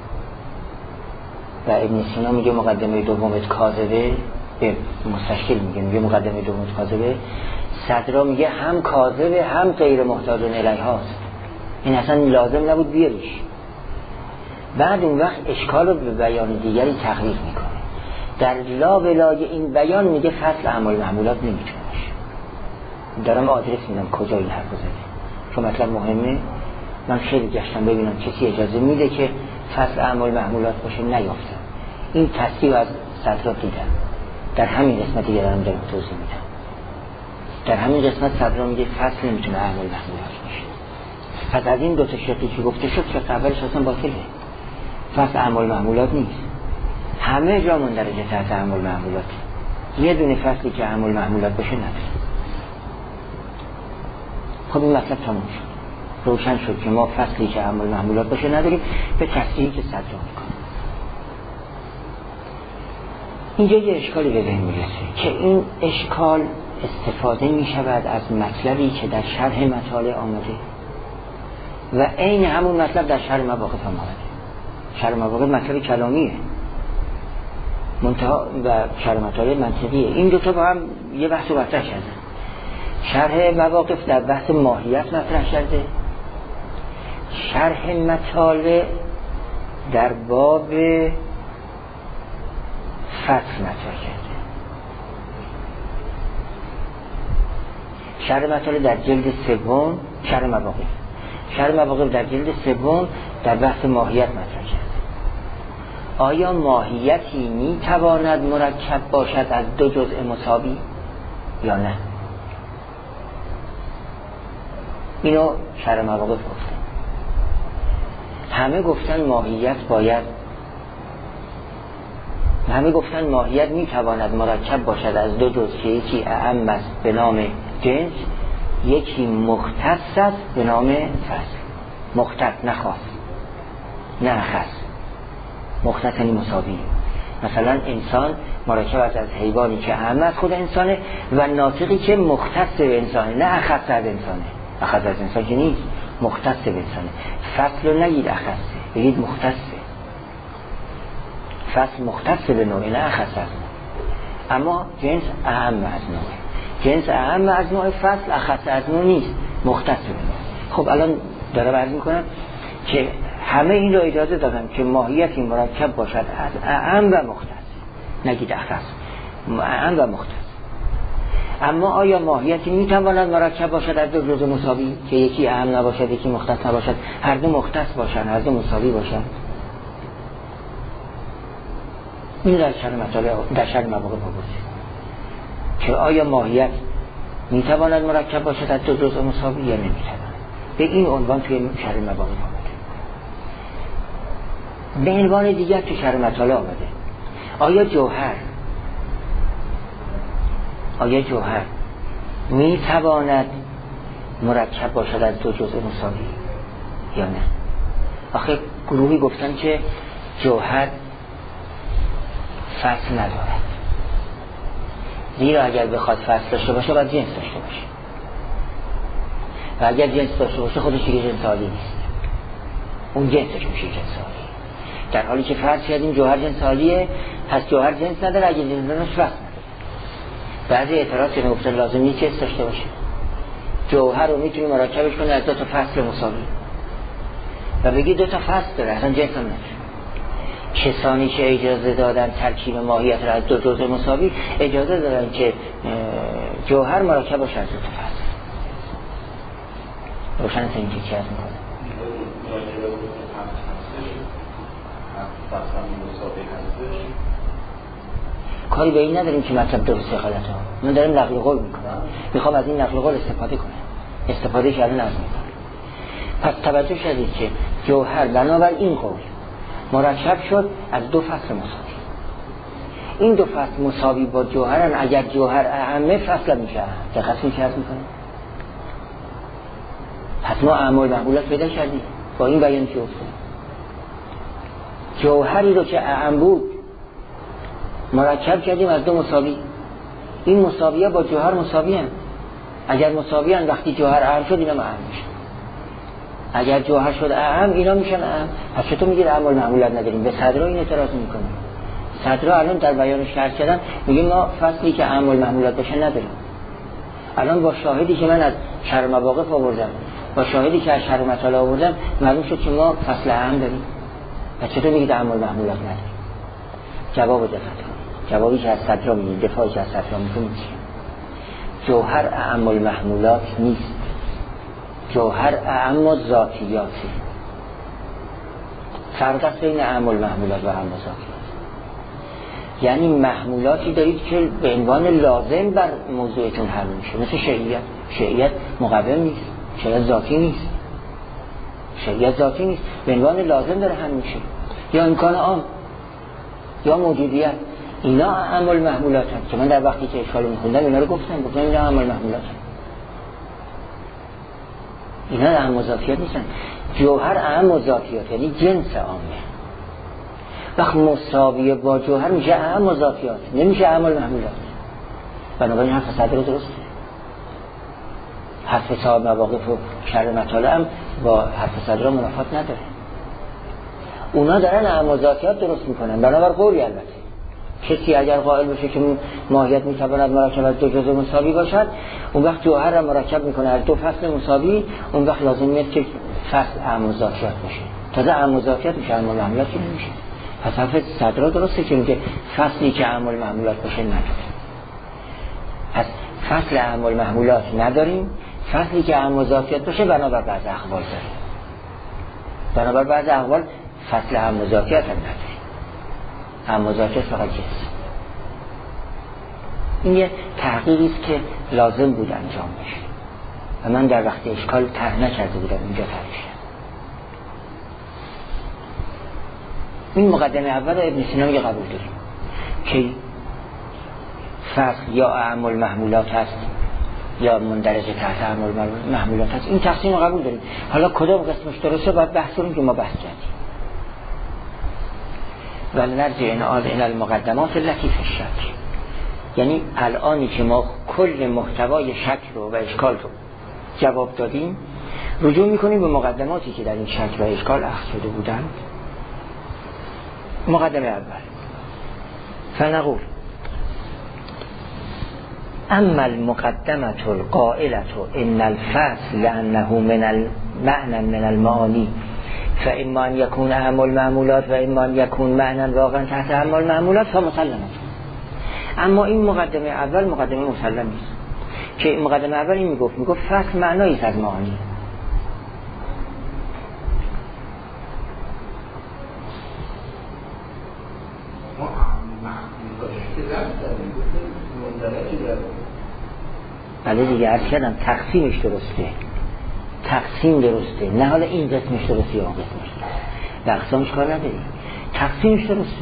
و ابن سینا میگه مقدمه دومت کاذبه، به مستشکل میگه میگه مقدمه دومت کاذبه، صدر را میگه هم کاذبه هم غیر محتاج الیه هاست، این اصلا لازم نبود بیاریش. بعد اون وقت اشکال رو به بیان دیگری تغییر میکنه، در لابلای این بیان میگه فصل اعمال محمولات نمیتونه باشه. دارم آدرس میدم کجا این حرف زده، چون مطلب مهمه. من خیلی گشتم ببینم کسی اجازه میده که فصل اعمال محمولات باشه، نیافتم. این تصدیق از صدر دیدم، در همین قسمتی که دارم دارم توضیح میدم. در همین قسمت صدر میگه فصل نمیتونه اعمال محمولات باشه. پس از این دو تا شرطی که گفته شد شرط اولش اصلا باطله، فصل اعمال محمولات نیست، همه جا مندرج تحت اعمال محمولات. یه دونه فصلی که اعمال محمولات باشه نداره. خب این مطلب تموم شد، روشن شد که ما فصلی که اعمال محمولات باشه نداریم، به تصریحی که صدر میکنه. اینجا یه اشکالی به ذهن میرسه که این اشکال استفاده میشود از مطلبی که در شرح مطالع آمده و عین همون مطلب در شرح مواقف هم آمده. شرح مواقف مطلب کلامیه منتها و شرح مطالع منطقیه. این دوتا با هم یه بحث رو مطرح کرده. شرح مواقف در بحث ماهیت مطرح کرده، شرح مطالع در باب فصل مطرح کرده. شرح مطالع در جلد سوم، شرح مواقف شرح مواقف در جلد سوم در بحث ماهیت مطرح کرده. آیا ماهیتی می تواند مرکب باشد از دو جزء مساوی یا نه؟ اینو شرح مواقف گفتن. همه گفتن ماهیت باید همه گفتن ماهیت می تواند مرکب باشد از دو جزء که یکی اعم است به نام جنس، یکی مختص است به نام فصل. مختص نه خاص نه خاص، مختص یعنی مساوی. مثلا انسان مرکب است از حیوانی که اعم از خود انسانه و ناطقی که مختص به انسانه، نه اخص از انسانه. اخص از انسان که نیست، مختص به انسانه. فصل رو نگید اخصه، بگید مختصه. فصل مختص به نوعه، نه اخص از نوع. اما جنس اعم از نوعه. جنس اعم از نوع، فصل اخص از نوع نیست، مختص به نوع. خب الان دارم عرض میکنم که همه این رو اجازه دادم که ماهیتی مرکب باشد از اعم و مختص، نگید اخص، اعم و مختص. اما آیا ماهیتی میتواند مرکب باشد از دو جزء مساوی که یکی اعم نباشد یکی مختص نباشد، هر دو مختص باشند، هر دو مساوی باشند؟ این در شرح مطالعه در شرح مواقع پرسید که آیا ماهیت میتواند مرکب باشد از دو جزء مساوی یا نمیتواند. به این عنوان توی شرح مواقع آمده. به عنوان دیگر توی شرح مطالعه آمده آیا جوهر آیا جوهر میتواند مرکب باشد از دو جزء مساوی یا نه؟ آخه گروهی گفتن که جوهر فصل ندارد، زیرا اگر بخواد فصل داشته باشه باید جنس داشته باشه و اگر جنس داشته باشه خودش دیگه جنس عالی نیست، اون جنسش میشه جنس عالی. در حالی که فرض کردیم جوهر جنس عالیه، پس جوهر جنس نداره، اگر جنس نداره فصل نداره. بعضی اعتراض که گفتن لازم نیست جنس داشته باشه، جوهر رو میتونی مرکبش کنه از دو تا فصل مساوی و بگی دو تا فصل داره، اصلا جنس هم نداره. کسانی که اجازه دادن ترکیب ماهیت را از دو جزء مساوی اجازه دادن که جوهر مرکب باشه از دو تا فصل. روشن است این که چی از میکنه؟ کاری به این نداریم که مطلب درسته غلطه. من دارم نقل قول میکنم، میخوام از این نقل قول استفاده کنم، استفاده کردن از میکنم. پس توجه شدید که جوهر بنابر این قول مرکب شد از دو فصل مساوی. این دو فصل مساوی با جوهرن، اگر جوهر اعمه فصل میشه. دقت میکرد میکنه. پس ما اعمال محمولات پیدا کردیم با این بیان که افتاد. جوهری رو که اعم بود مرکب کردیم از دو مساوی. این مساویه با جوهر مساوی هم. اگر مساوی هم وقتی جوهر اعم شد اینا اعم میشه. اگر جوهر شد اعم اینا میشن اعم. پس چطور میگید اعمال محمولات نداریم؟ به صدرا این اعتراض میکنیم. صدرا الان در بیانش شرح کردن میگیم ما فصلی که اعمال محمولات باشه نداریم. الان با شاهدی که من از شرح مواقف آوردم، با شاهدی که از شرح مطالعه آوردم، معلوم شد که ما فصل اعم داریم. پس چطور میگید اعمال محمولات نداریم؟ جواب دقت کنید. جوابی که از صدرا میگیم، دفاعی که از صدرا میکنیم چیه؟ جوهر اعمال محمولات نیست. جوهر اعم ذاتیاتی. فرق است بین اعمال محمولات و اعم ذاتیات. یعنی محمولاتی دارید که به عنوان لازم بر موضوعتون حل میشه، مثل شیعیت. شیعیت مقوم نیست، شیعیت ذاتی نیست، شیعیت ذاتی نیست، به عنوان لازم داره حل میشه. یا امکان عام یا موجودیت، اینا اعمال محمولات هست که من در وقتی که اشکال میخوندم اینا رو گفتم گفتم اینا اعمال محمولات هست. اینا اعم ذاتیات نیستن. جوهر اعم ذاتیات یعنی جنس عامه. وقت مساویه با جوهر میشه اعم ذاتیات، نمیشه اعمال محمولات. بنابراین حرف صدر درسته. حرف صاحب مواقف و شرح مطالعه هم با حرف صدر منافات نداره. اونا دارن اعم ذاتیات درست میکنن بنابر قولی. البته کسی اگر قائل باشه که ماهیت میتواند مرکب از دو جزء مساوی باشد، اون وقت جوهر را مرکب میکنه از دو فصل مساوی، اون وقت لازم میاد که فصل اعم ذاتیات باشه. تازه اعم ذاتیات میشه، اعمال محمولات نمیشه. پس حرف صدرا درسته که میگه فصلی که اعمال محمولات باشه نداره. پس فصل اعمال محمولات نداریم، فصلی که اعم ذاتیات باشه بنابر بعض احوال داره. بنابر بعض احوال فصل اعم ذاتیات هم نداریم. اعم ذاتیات فقط جنس. این یه تحقیقی است که لازم بود انجام بشه و من در وقت اشکال طرح نکرده بودم، اینجا طرح شد. این مقدمه اول ابن سینا میگه قبول داریم که فصل یا اعمال محمولات هست یا مندرجه تحت اعمال محمولات هست. این تقسیم رو قبول داریم. حالا کدام قسمش درسته باید بحث کنیم که ما بحث کردیم. و نرجع انعاد این المقدمات التي فی الشک. یعنی الانی که ما کل محتوای شک رو و اشکال رو جواب دادیم، رجوع میکنیم به مقدماتی که در این شک و اشکال اخذ شده بودند. مقدمه اول، فنقول اما المقدمه القائله ان الفصل لانه من المعنى من المعانی فاما ان يكون اهم المعمولات و اما ان يكون معنى واقعا تحت اهم المعمولات فمسلمه. اما این مقدمه اول مقدمه مسلم نیست، که مقدمه اول این میگفت میگفت فصل معنایی است از معانی. بله دیگه عرض کردم تقسیمش درسته، تقسیم درسته، نه حالا این قسمش درسته یا اون قسمش درسته، در اقسامش کار نداریم، تقسیمش درسته.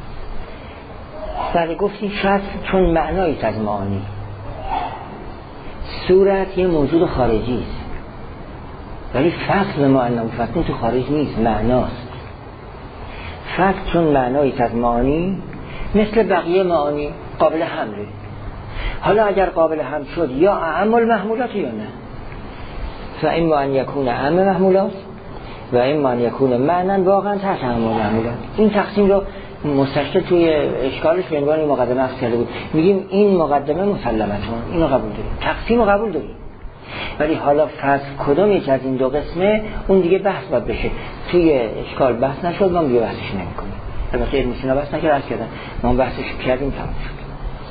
بله گفتیم فصل چون معنایی است از معانی، صورت یه موجود خارجی است، ولی فصل معنا مفصل تو خارج نیست، معناست. فصل چون معنایی است از معانی مثل بقیه معانی قابل حمله. حالا اگر قابل حمل شد یا اعم المحمولات یا نه، فاما ان یکون اعم محمولات و اما ان یکون معنی واقعا تحت اعم المحمولات. این تقسیم رو مستشفی توی اشکالش به عنوان مقدمه اخذ کرده بود. میگیم این مقدمه مسلمتون، اینو قبول داریم، تقسیم رو قبول داریم، ولی حالا فصل کدوم یک از این دو قسمه اون دیگه بحث باید بشه. توی اشکال بحث نشد، ما دیگه بحثش نمی‌کنیم. البته ابن سینا بحث نکرد، عرض کردن ما بحثش کردیم، تمام شد.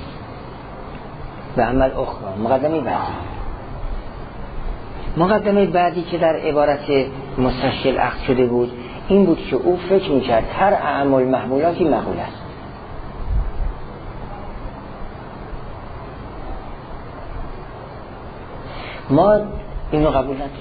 و عمل اخرى، مقدمه بعدی مقدمه بعدی که در عبارت مستشکل اخذ شده بود این بود که او فکر میکرد هر اعم المحمولاتی مقبول است. ما اینو قبول نداریم.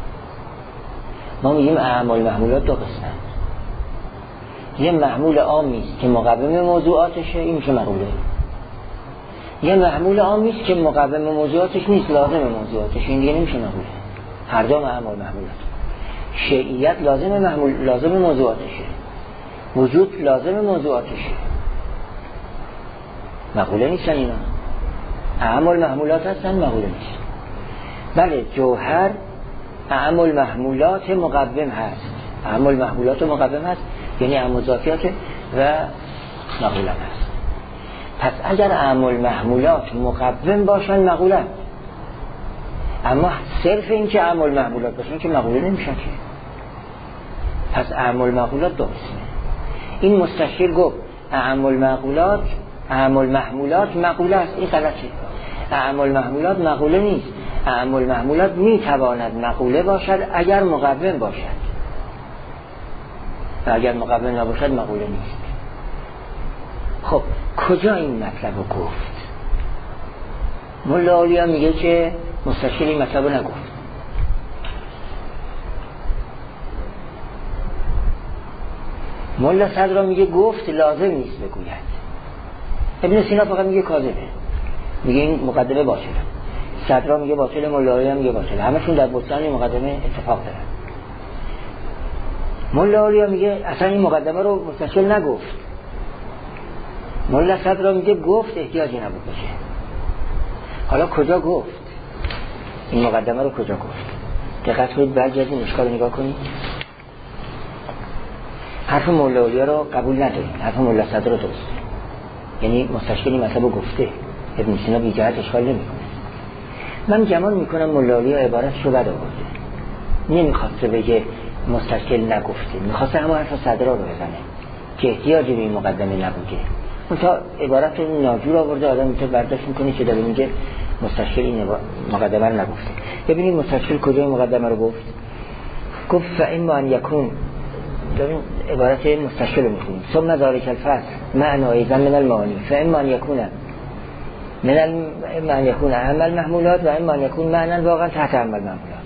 ما میگیم اعم المحمولات دو قسمه، یه محمول عامی است که مقوم موضوعاتشه، این که مقبوله. یه محمول عامی است که مقوم موضوعاتش نیست، لازم موضوعاتش، این دیگه نمیشه مقبوله. هر دو اعم المحمولات. شیعیت لازم محمول لازم موضوعاتشه، وجود لازم موضوعاتشه، مقبوله نیستن اینا، اعم المحمولات هستن، مقبوله نیست. بله جوهر اعم المحمولات مقوم هست، اعم المحمولات مقوم هست یعنی اعم ذاتیات و مقبوله هست. پس اگر اعم المحمولات مقوم باشن مقبوله، اما صرف این که اعم المحمولات باشن که مقبوله نمیشن که. پس اعم المحمولات دو قسمه. این مستشیر گفت اعم المحمولات اعم المحمولات مقبوله است، این غلطه. اعم المحمولات مقبوله نیست، اعم المحمولات میتواند مقبوله باشد اگر مقوم باشد، و اگر مقوم نباشد مقبوله نیست. خب کجا این مطلب رو گفت؟ مولا اولیا میگه که مستشیر این مطلب رو نگفت. مولا صدرا میگه گفت، لازم نیست بگوید. ابن سینا فقط میگه کاذبه، میگه این مقدمه باطله. صدرا میگه باطله، مولا اولیا میگه باطله، همشون در بطلان مقدمه اتفاق دارن. مولا اولیا میگه اصلا این مقدمه رو مستشیر نگفت. مولا صدرا میگه گفت، احتیاجی نبود باشه. حالا کجا گفت؟ این مقدمه رو کجا گفت؟ دقت کنید، برگردید اشکال رو نگاه کنید. حرف مولا اولیا رو قبول نداریم، حرف مولا صدر رو درست، یعنی مستشکلی مطلب رو گفته. ابن سینا بی جهت اشکال نمیکنه. من گمان میکنم مولا اولیا عبارتش رو بد آورده، نمیخواسته بگه مستشکل نگفته، میخواسته همه حرف صدر رو بزنه که احتیاجی به این مقدمه نبوده. منتها عبارت رو ناجور آورده، آدم میتونه برداشت میکنه که داره میگه مستشکل این مقدمه رو نگفته. ببینید مستشکل کجای مقدمه رو گفت؟ گفت فاما ان یکون، داریم عبارت مستشکل رو میخونیم، ثم ذلک الفصل معنا ایضا من المعانی فاما ان یکون من اما ان یکون اعم المحمولات و اما ان یکون معنی واقعا تحت اعم المحمولات.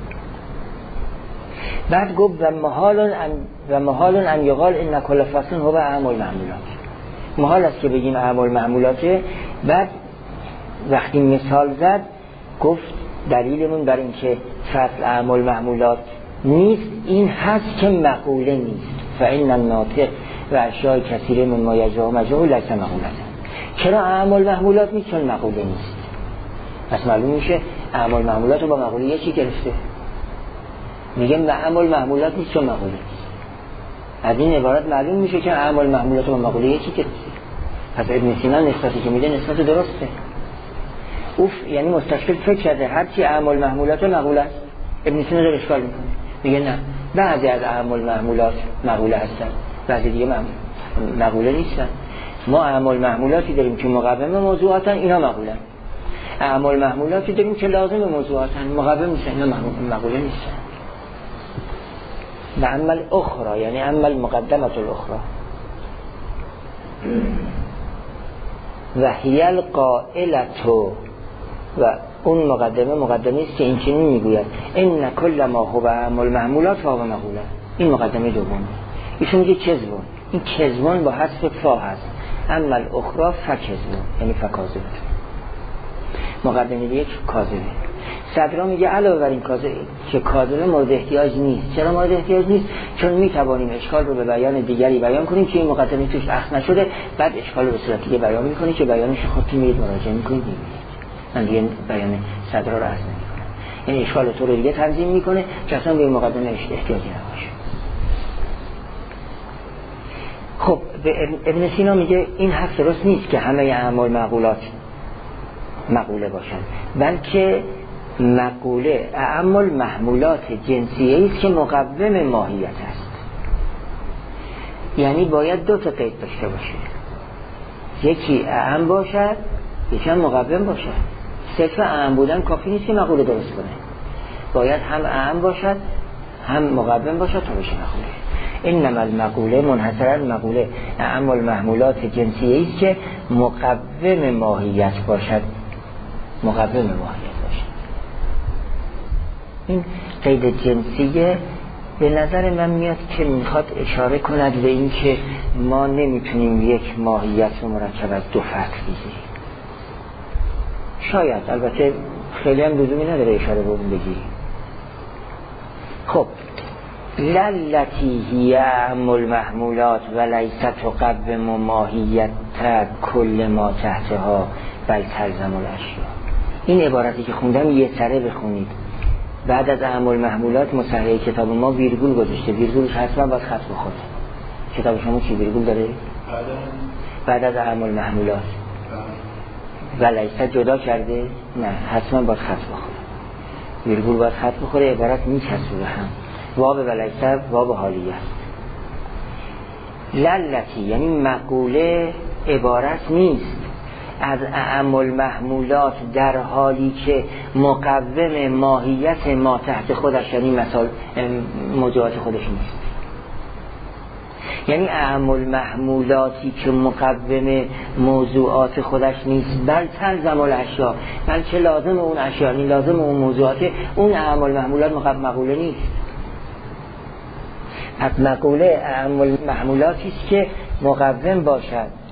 بعد گفت و محال ان و محال ان یقال ان کل فصل هو اعم المحمولات. محال است که بگیم اعم المحمولات. بعد وقتی مثال زد گفت دلیلمون بر این که فصل اعم المحمولات نیست این هست که مقوله نیست. فإن الناطق و اشیاء کثیره من ما یجرا و مجرا لیس مقولة. چرا اعمال محمولات نیست؟ چون مقوله نیست. پس معلوم میشه اعمال محمولات رو با مقوله یکی گرفته. میگم اعمال محمولات نیست چون مقوله نیست. از این عبارت معلوم میشه که اعمال محمولات رو با مقوله یکی گرفته. پس ابن سینا نسبتی که میده نسبت درسته. اوف یعنی مستشکل فکر کرده هرچی اعمال محمولات مقوله است. ابن سینا داره اشکال میکنه، میگه نه بعضی از اعمال محمولات مقوله هستن، بعضی دیگه مقوله نیستن. ما اعمال محمولاتی داریم که مقوم موضوعاتن، اینا مقولن. اعمال محمولاتی داریم که لازم موضوعاتن، مقوم نیستن، اینا مقوله نیستن. و عمل اخرى یعنی عمل مقدمت الاخرى و هی القائلتو، و اون مقدمه مقدمه است که این چنین میگوید ان کل ما هو اعمال محمولات فهو مقوله. این مقدمه دوم. ایشون میگه کذبون، این کذبون با حذف فا هست. اما الاخرى فکذبون یعنی فکاذب. مقدمه دیگه کاذبه. صدرا میگه علاوه بر این کاذب که کاذبه مورد احتیاج نیست. چرا مورد احتیاج نیست؟ چون میتوانیم اشکال رو به بیان دیگری بیان کنیم که این مقدمه توش اخذ نشده، بعد اشکال رو به صورت دیگه بیان میکنه که بیانش خودتون میرید مراجعه میکنید. من دیگه بیان صدرا رو عرض نمیکنم. یعنی اشکال تو رو دیگه تنظیم میکنه که اصلا به این مقدمه احتیاجی نباشه. خب ابن سینا میگه این حرف درست نیست که همه اعمال مقولات مقوله باشن، بلکه مقوله اعمال محمولات جنسیه است که مقوم ماهیت است. یعنی باید دو تا قید داشته باشه، یکی اعم باشد یکی هم مقوم باشد. صرف اعم بودن کافی نیست که مقوله درست کنه، باید هم اعم باشد هم مقوم باشد تا بشه مقوله. انما المقوله منحصرا المقوله اعمال محمولات جنسیه است که مقوم ماهیت باشد، مقوم ماهیت باشد. این قید جنسیه به نظر من میاد که میخواد اشاره کند به این که ما نمیتونیم یک ماهیت رو مرکب از دو فرد بگیریم. شاید، البته خیلی هم لزومی نداره اشاره به اون بگیریم. خب للتی هی اعمال محمولات و لیست تقوم ماهیت کل ما تحتها بل تلزم الاشیاء. این عبارتی که خوندم یه سره بخونید. بعد از اعمال محمولات مصحح کتاب ما ویرگول گذاشته، ویرگولش حتما باید خط بخوره. کتاب شما چی ویرگول داره؟ بعد از اعمال محمولات و لیست جدا کرده؟ نه، حتما باید خط بخوره. ویرگول باید خط بخوره، عبارت میچسبه هم. واب ولیسه واب حالیه است. للتی یعنی مقوله عبارت نیست از اعمال محمولات در حالی که مقوم ماهیت ما تحت خودش یعنی مثال موضوعات خودش نیست. یعنی اعمال محمولاتی که مقوم موضوعات خودش نیست بل تلزم الاشیاء، بلکه لازم اون اشیاء یعنی لازم اون موضوعات، اون اعمال محمولات مقوله نیست. پس مقوله اعمال محمولاتی است که مقوم باشد،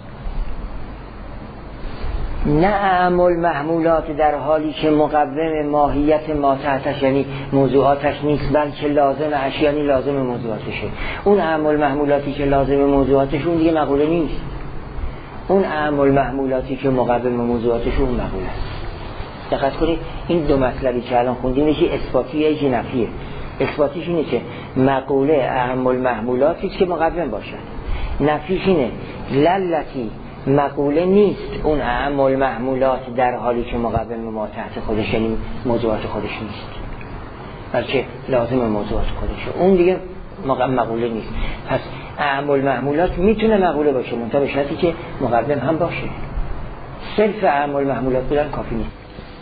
نه اعمال محمولات در حالی که مقوم ماهیت ما تحتش یعنی موضوعاتش نیست بلکه لازم اشیاء یعنی لازم موضوعاتشه. اون اعمال محمولاتی که لازم موضوعاتش اون دیگه مقوله نیست. اون اعمال محمولاتی که مقوم موضوعاتش اون مقوله است. دقت کنید این دو مطلبی که الان خوندیم یکی اثباتیه یکی نفیه. اثباتیش اینه که مقوله اعمال محمولاتی که مقوم باشد، نفیش اینه للتی مقوله نیست اون اعمال محمولات در حالی که مقوم ما تحت خودش یعنی موضوعات خودش نیست بلکه لازم موضوعات خودشه، اون دیگه مقوله نیست. پس اعمال محمولات میتونه مقوله باشه منتها به شرطی که مقوم هم باشه. صرف اعمال محمولات بودن کافی نیست.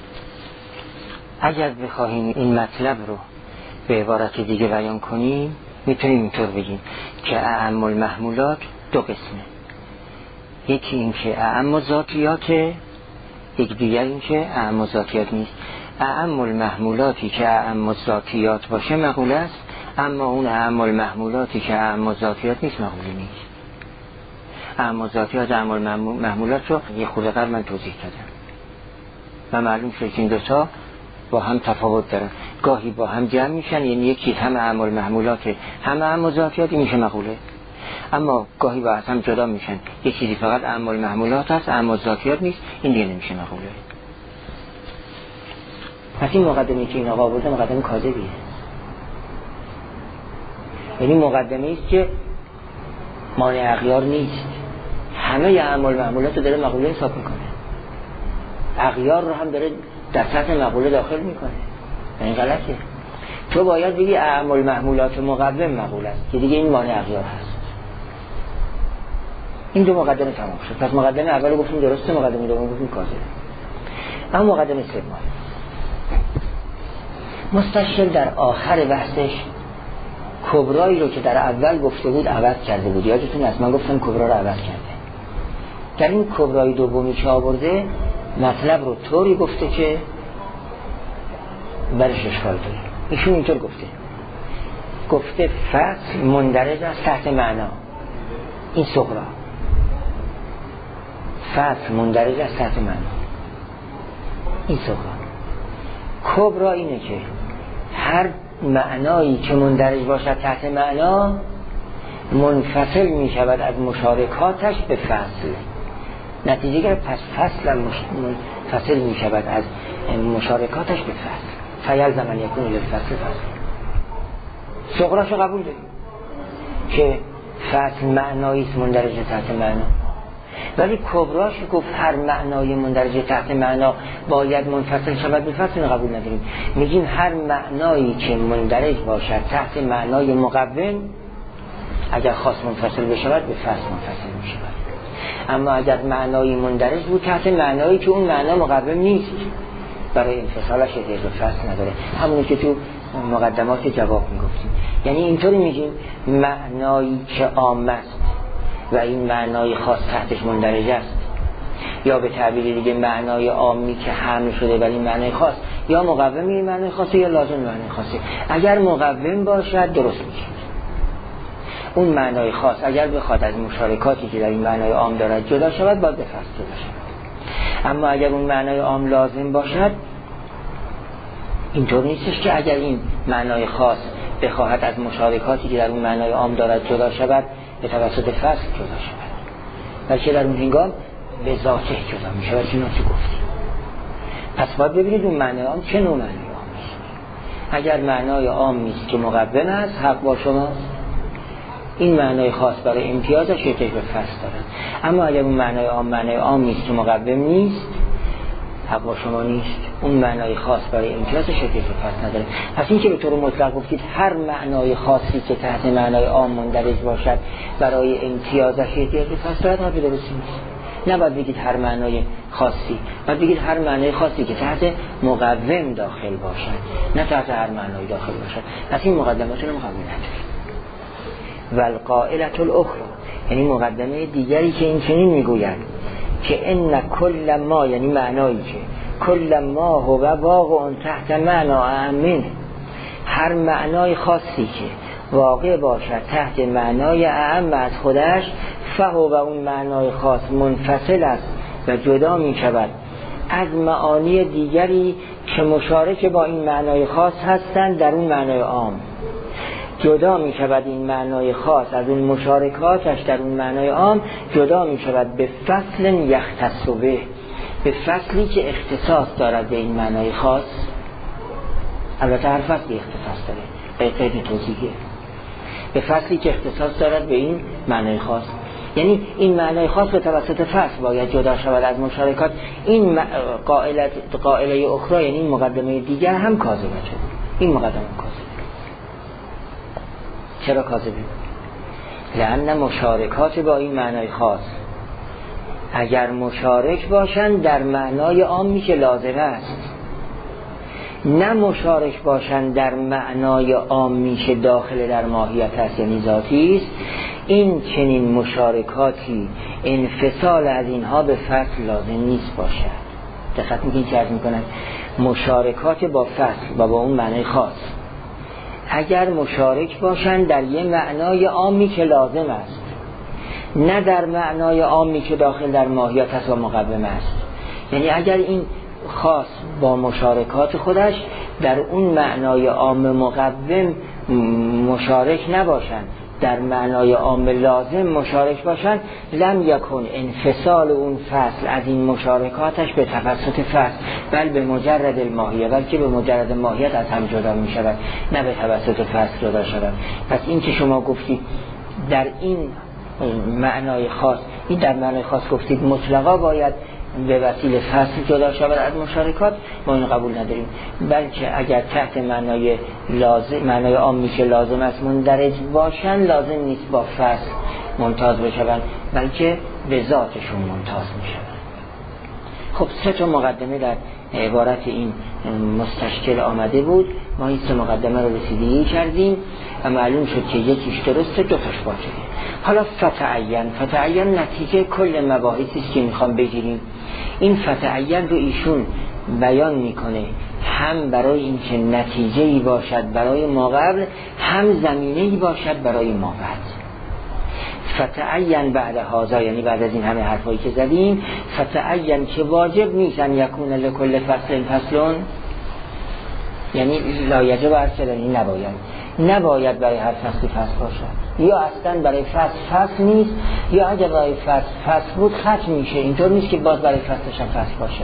اگر بخواهیم این مطلب رو به عبارت دیگه بیان کنیم میتونیم اینطور بگیم که اعمال محمولات دو قسمه، یکی این که اعم ذاتیات، یک دیگر این که اعم ذاتیات نیست. اعم المحمولاتی که اعم ذاتیات باشه مقوله است، اما اون اعم المحمولاتی که اعم ذاتیات نیست مقوله نیست. اعم ذاتیات اعم المحمولات رو یه خورده قبل من توضیح دادم و معلوم شد که این دوتا با هم تفاوت دارن، گاهی با هم جمع میشن، یعنی یکی هم اعم المحمولات هم اعم ذاتیات میشه مقوله، اما گاهی با هم جدا میشن، یه چیزی فقط اعمال محمولات هست، اعمال ذاتیات نیست، این دیگه نمیشه مقوله. پس این مقدمه که این آقا آورده مقدمه کاذبیه، یعنی مقدمه است که مانع اغیار نیست، همه اعمال محمولات رو داره مقوله حساب میکنه، اغیار رو هم داره در سطح مقوله داخل میکنه. این غلطه. تو باید بگی اعمال محمولات مقوم مقوله است که دیگه این مانع اغیار هست. این دو مقدمه تمام شد. پس مقدمه اول گفتیم درسته، مقدمه دوم گفتیم کاذبه. اما مقدمه سوم مستشکل در آخر بحثش کبرایی رو که در اول گفته بود عوض کرده بود. یادتون هست من گفتم کبرا رو عوض کرده. در این کبرای دومی که آورده مطلب رو طوری گفته که برش اشکال داره. ایشون اینطور گفته گفته فصل مندرج است تحت معنا، این صغرا فصل مندرج است تحت معنا، این صغرا. کبرا اینه که هر معنایی که مندرج باشد تحت معنا منفصل می شود از مشارکاتش به فصل. نتیجه گر پس فصل منفصل می شود از مشارکاتش به فصل. فیل زمن یکون للفصل فصل. صغراشو قبول داریم که فصل معنایی است مندرج تحت معنا، ولی کبراش گفت هر معنای مندرج تحت معنا باید منفصل شود به فصل، قبول نداریم. میگیم هر معنایی که مندرج باشد تحت معنای مقوم اگر خاص منفصل بشود به فصل منفصل میشود. اما اگر معنایی مندرج بود تحت معنایی که اون معنا مقوم نیست برای انفصالش احتیاج به فصل نداره. همونی که تو مقدمات جواب میگفتیم. یعنی اینطوری میگیم معنایی که عام است و این معنای خاص تحتش مندرج است، یا به تعبیر دیگه معنای عامی که حمل شده ولی معنای خاص، یا مقومی این معنای خاصه یا لازم معنای خاصه. اگر مقوم باشد درست میشه. اون معنای خاص اگر بخواد از مشارکاتی که در این معنای عام دارد جدا شود باید به فصل جدا شود. اما اگر اون معنای عام لازم باشد اینطور نیستش که اگر این معنای خاص بخواهد از مشارکاتی که در اون معنای عام دارد جدا شود به توسط فصل جدا شود، بلکه در اون هنگام به ذاته جدا می شود. چون چی گفتیم؟ پس باید ببینید اون معنای عام چه نوع معنای عام است. اگر معنای عام نیست که مقوم است حق با شماست، این معنای خاص برای امتیازش احتیاج به فصل دارد. اما اگر اون معنای عام معنای عام نیست که مقوم نیست حق با شما نیست، اون معنای خاص برای امتیازش احتیاج به فصل نداره. پس این که به طور مطلق گفتید هر معنای خاصی که تحت معنای عام مندرج باشد برای امتیازش احتیاج به فصل دارد حرف درستی نیست. نباید بگید هر معنای خاصی، باید بگید هر معنای خاصی که تحت مقوم داخل باشد، نه تحت هر معنای داخل باشد. پس این مقدمات رو قبول نداریم. والقائلة الاخرى یعنی مقدمه دیگری که این چنین میگوید که ان کل ما، یعنی معنایی که کل ما هو واقع تحت معنا اعم، هر معنای خاصی که واقع باشد تحت معنای اعم از خودش، فهو و اون معنای خاص منفصل است و جدا می شود از معانی دیگری که مشارک با این معنای خاص هستند در اون معنای عام. جدا می شود این معنای خاص از اون مشارکاتش در اون معنای عام، جدا می شود به فصل یختص به، به فصلی که اختصاص دارد به این معنای خاص. البته هر فصلی اختصاص داره، به قید توضیحیه، به فصلی که اختصاص دارد به این معنای خاص. یعنی این معنای خاص به توسط فصل باید جدا شود از مشارکات. این قائله قائله اخرى یعنی این مقدمه دیگر هم کاذبه شد. این مقدمه کاذبه. چرا کاذبه؟ لأن مشارکات با این معنای خاص اگر مشارک باشند در معنای عامی که لازم است، نه مشارک باشند در معنای عامی که داخل در ماهیت است یعنی ذاتی است، این چنین مشارکاتی انفصال از اینها به فصل لازم نیست باشد. دقت میکنید که عرض میکنن مشارکات با فصل و با اون معنای خاص اگر مشارک باشند در یه معنای عامی که لازم است، نه در معنای عامی که داخل در ماهیت است و مقوم است. یعنی اگر این خاص با مشارکات خودش در اون معنای عام مقوم مشارک نباشند، در معنای عام لازم مشارک باشن، لم یکن انفصال اون فصل از این مشارکاتش به توسط فصل، بل به مجرد الماهیه، بلکه به مجرد ماهیت از هم جدا می شود، نه به توسط فصل جدا شود. پس این که شما گفتید در این معنای خاص، این در معنای خاص گفتید مطلقا باید به وسیله فصل جدا شود از مشارکات، ما این قبول نداریم. بلکه اگر تحت معنای لازم، معنای عامی که لازم است مندرج باشن، لازم نیست با فصل ممتاز بشوند، بلکه به ذاتشون ممتاز میشوند. خب سه تا مقدمه در عبارت این مستشکل آمده بود، ما این سه مقدمه رو رسیدگی کردیم و معلوم شد که یکیش درسته، دو تاش باطله. حالا فتعین، فتعین نتیجه کل مباحثی است که میخوام بگیریم. این فتعین رو ایشون بیان میکنه هم برای اینکه نتیجه‌ای باشد برای ما قبل، هم زمینه‌ای باشد برای ما بعد. فتعین بعد هذا، یعنی بعد از این همه حرفایی که زدیم، فتعین که واجب نیست ان یکون لکل فصل فصلون، یعنی لا یجب ارسلنی، نباید نباید برای هر فصل فصل باشد، یا اصلا برای فصل فصل نیست، یا اگر برای فصل فصل بود ختم میشه، اینطور نیست که باز برای فصلش هم فصل باشه.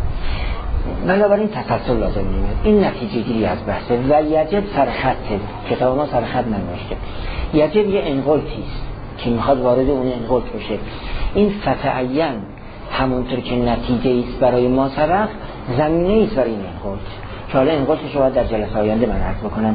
بنابراین تسلسل لازم نیست. این نتیجه گیری از بحثه. و یجب سرخطه، کتاب ما سرخط ننوشته، یجب یه انقلتی است که میخواد وارد اون انقلت بشه. این فتعین همونطور که نتیجه است برای ما سبق، زمینه است برای این انقلت، که حالا انقلتش رو باید در جلسه آینده من عرض بکنم.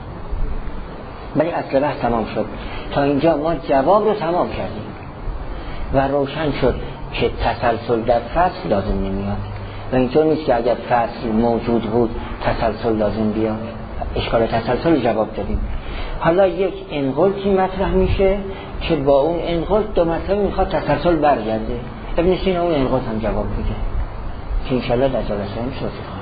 ولی اصل بحث تمام شد. تا اینجا ما جواب رو تمام کردیم و روشن شد که تسلسل در فصل لازم نمیاد و اینطور نیست که اگر فصل موجود بود تسلسل لازم بیاد. اشکال تسلسل جواب دادیم. حالا یک انقلتی مطرح میشه که با اون انقلت دو مطلب میخواد تسلسل برگرده. ابن سینا اون انقلت هم جواب بده که انشالله در جلسه هم شد.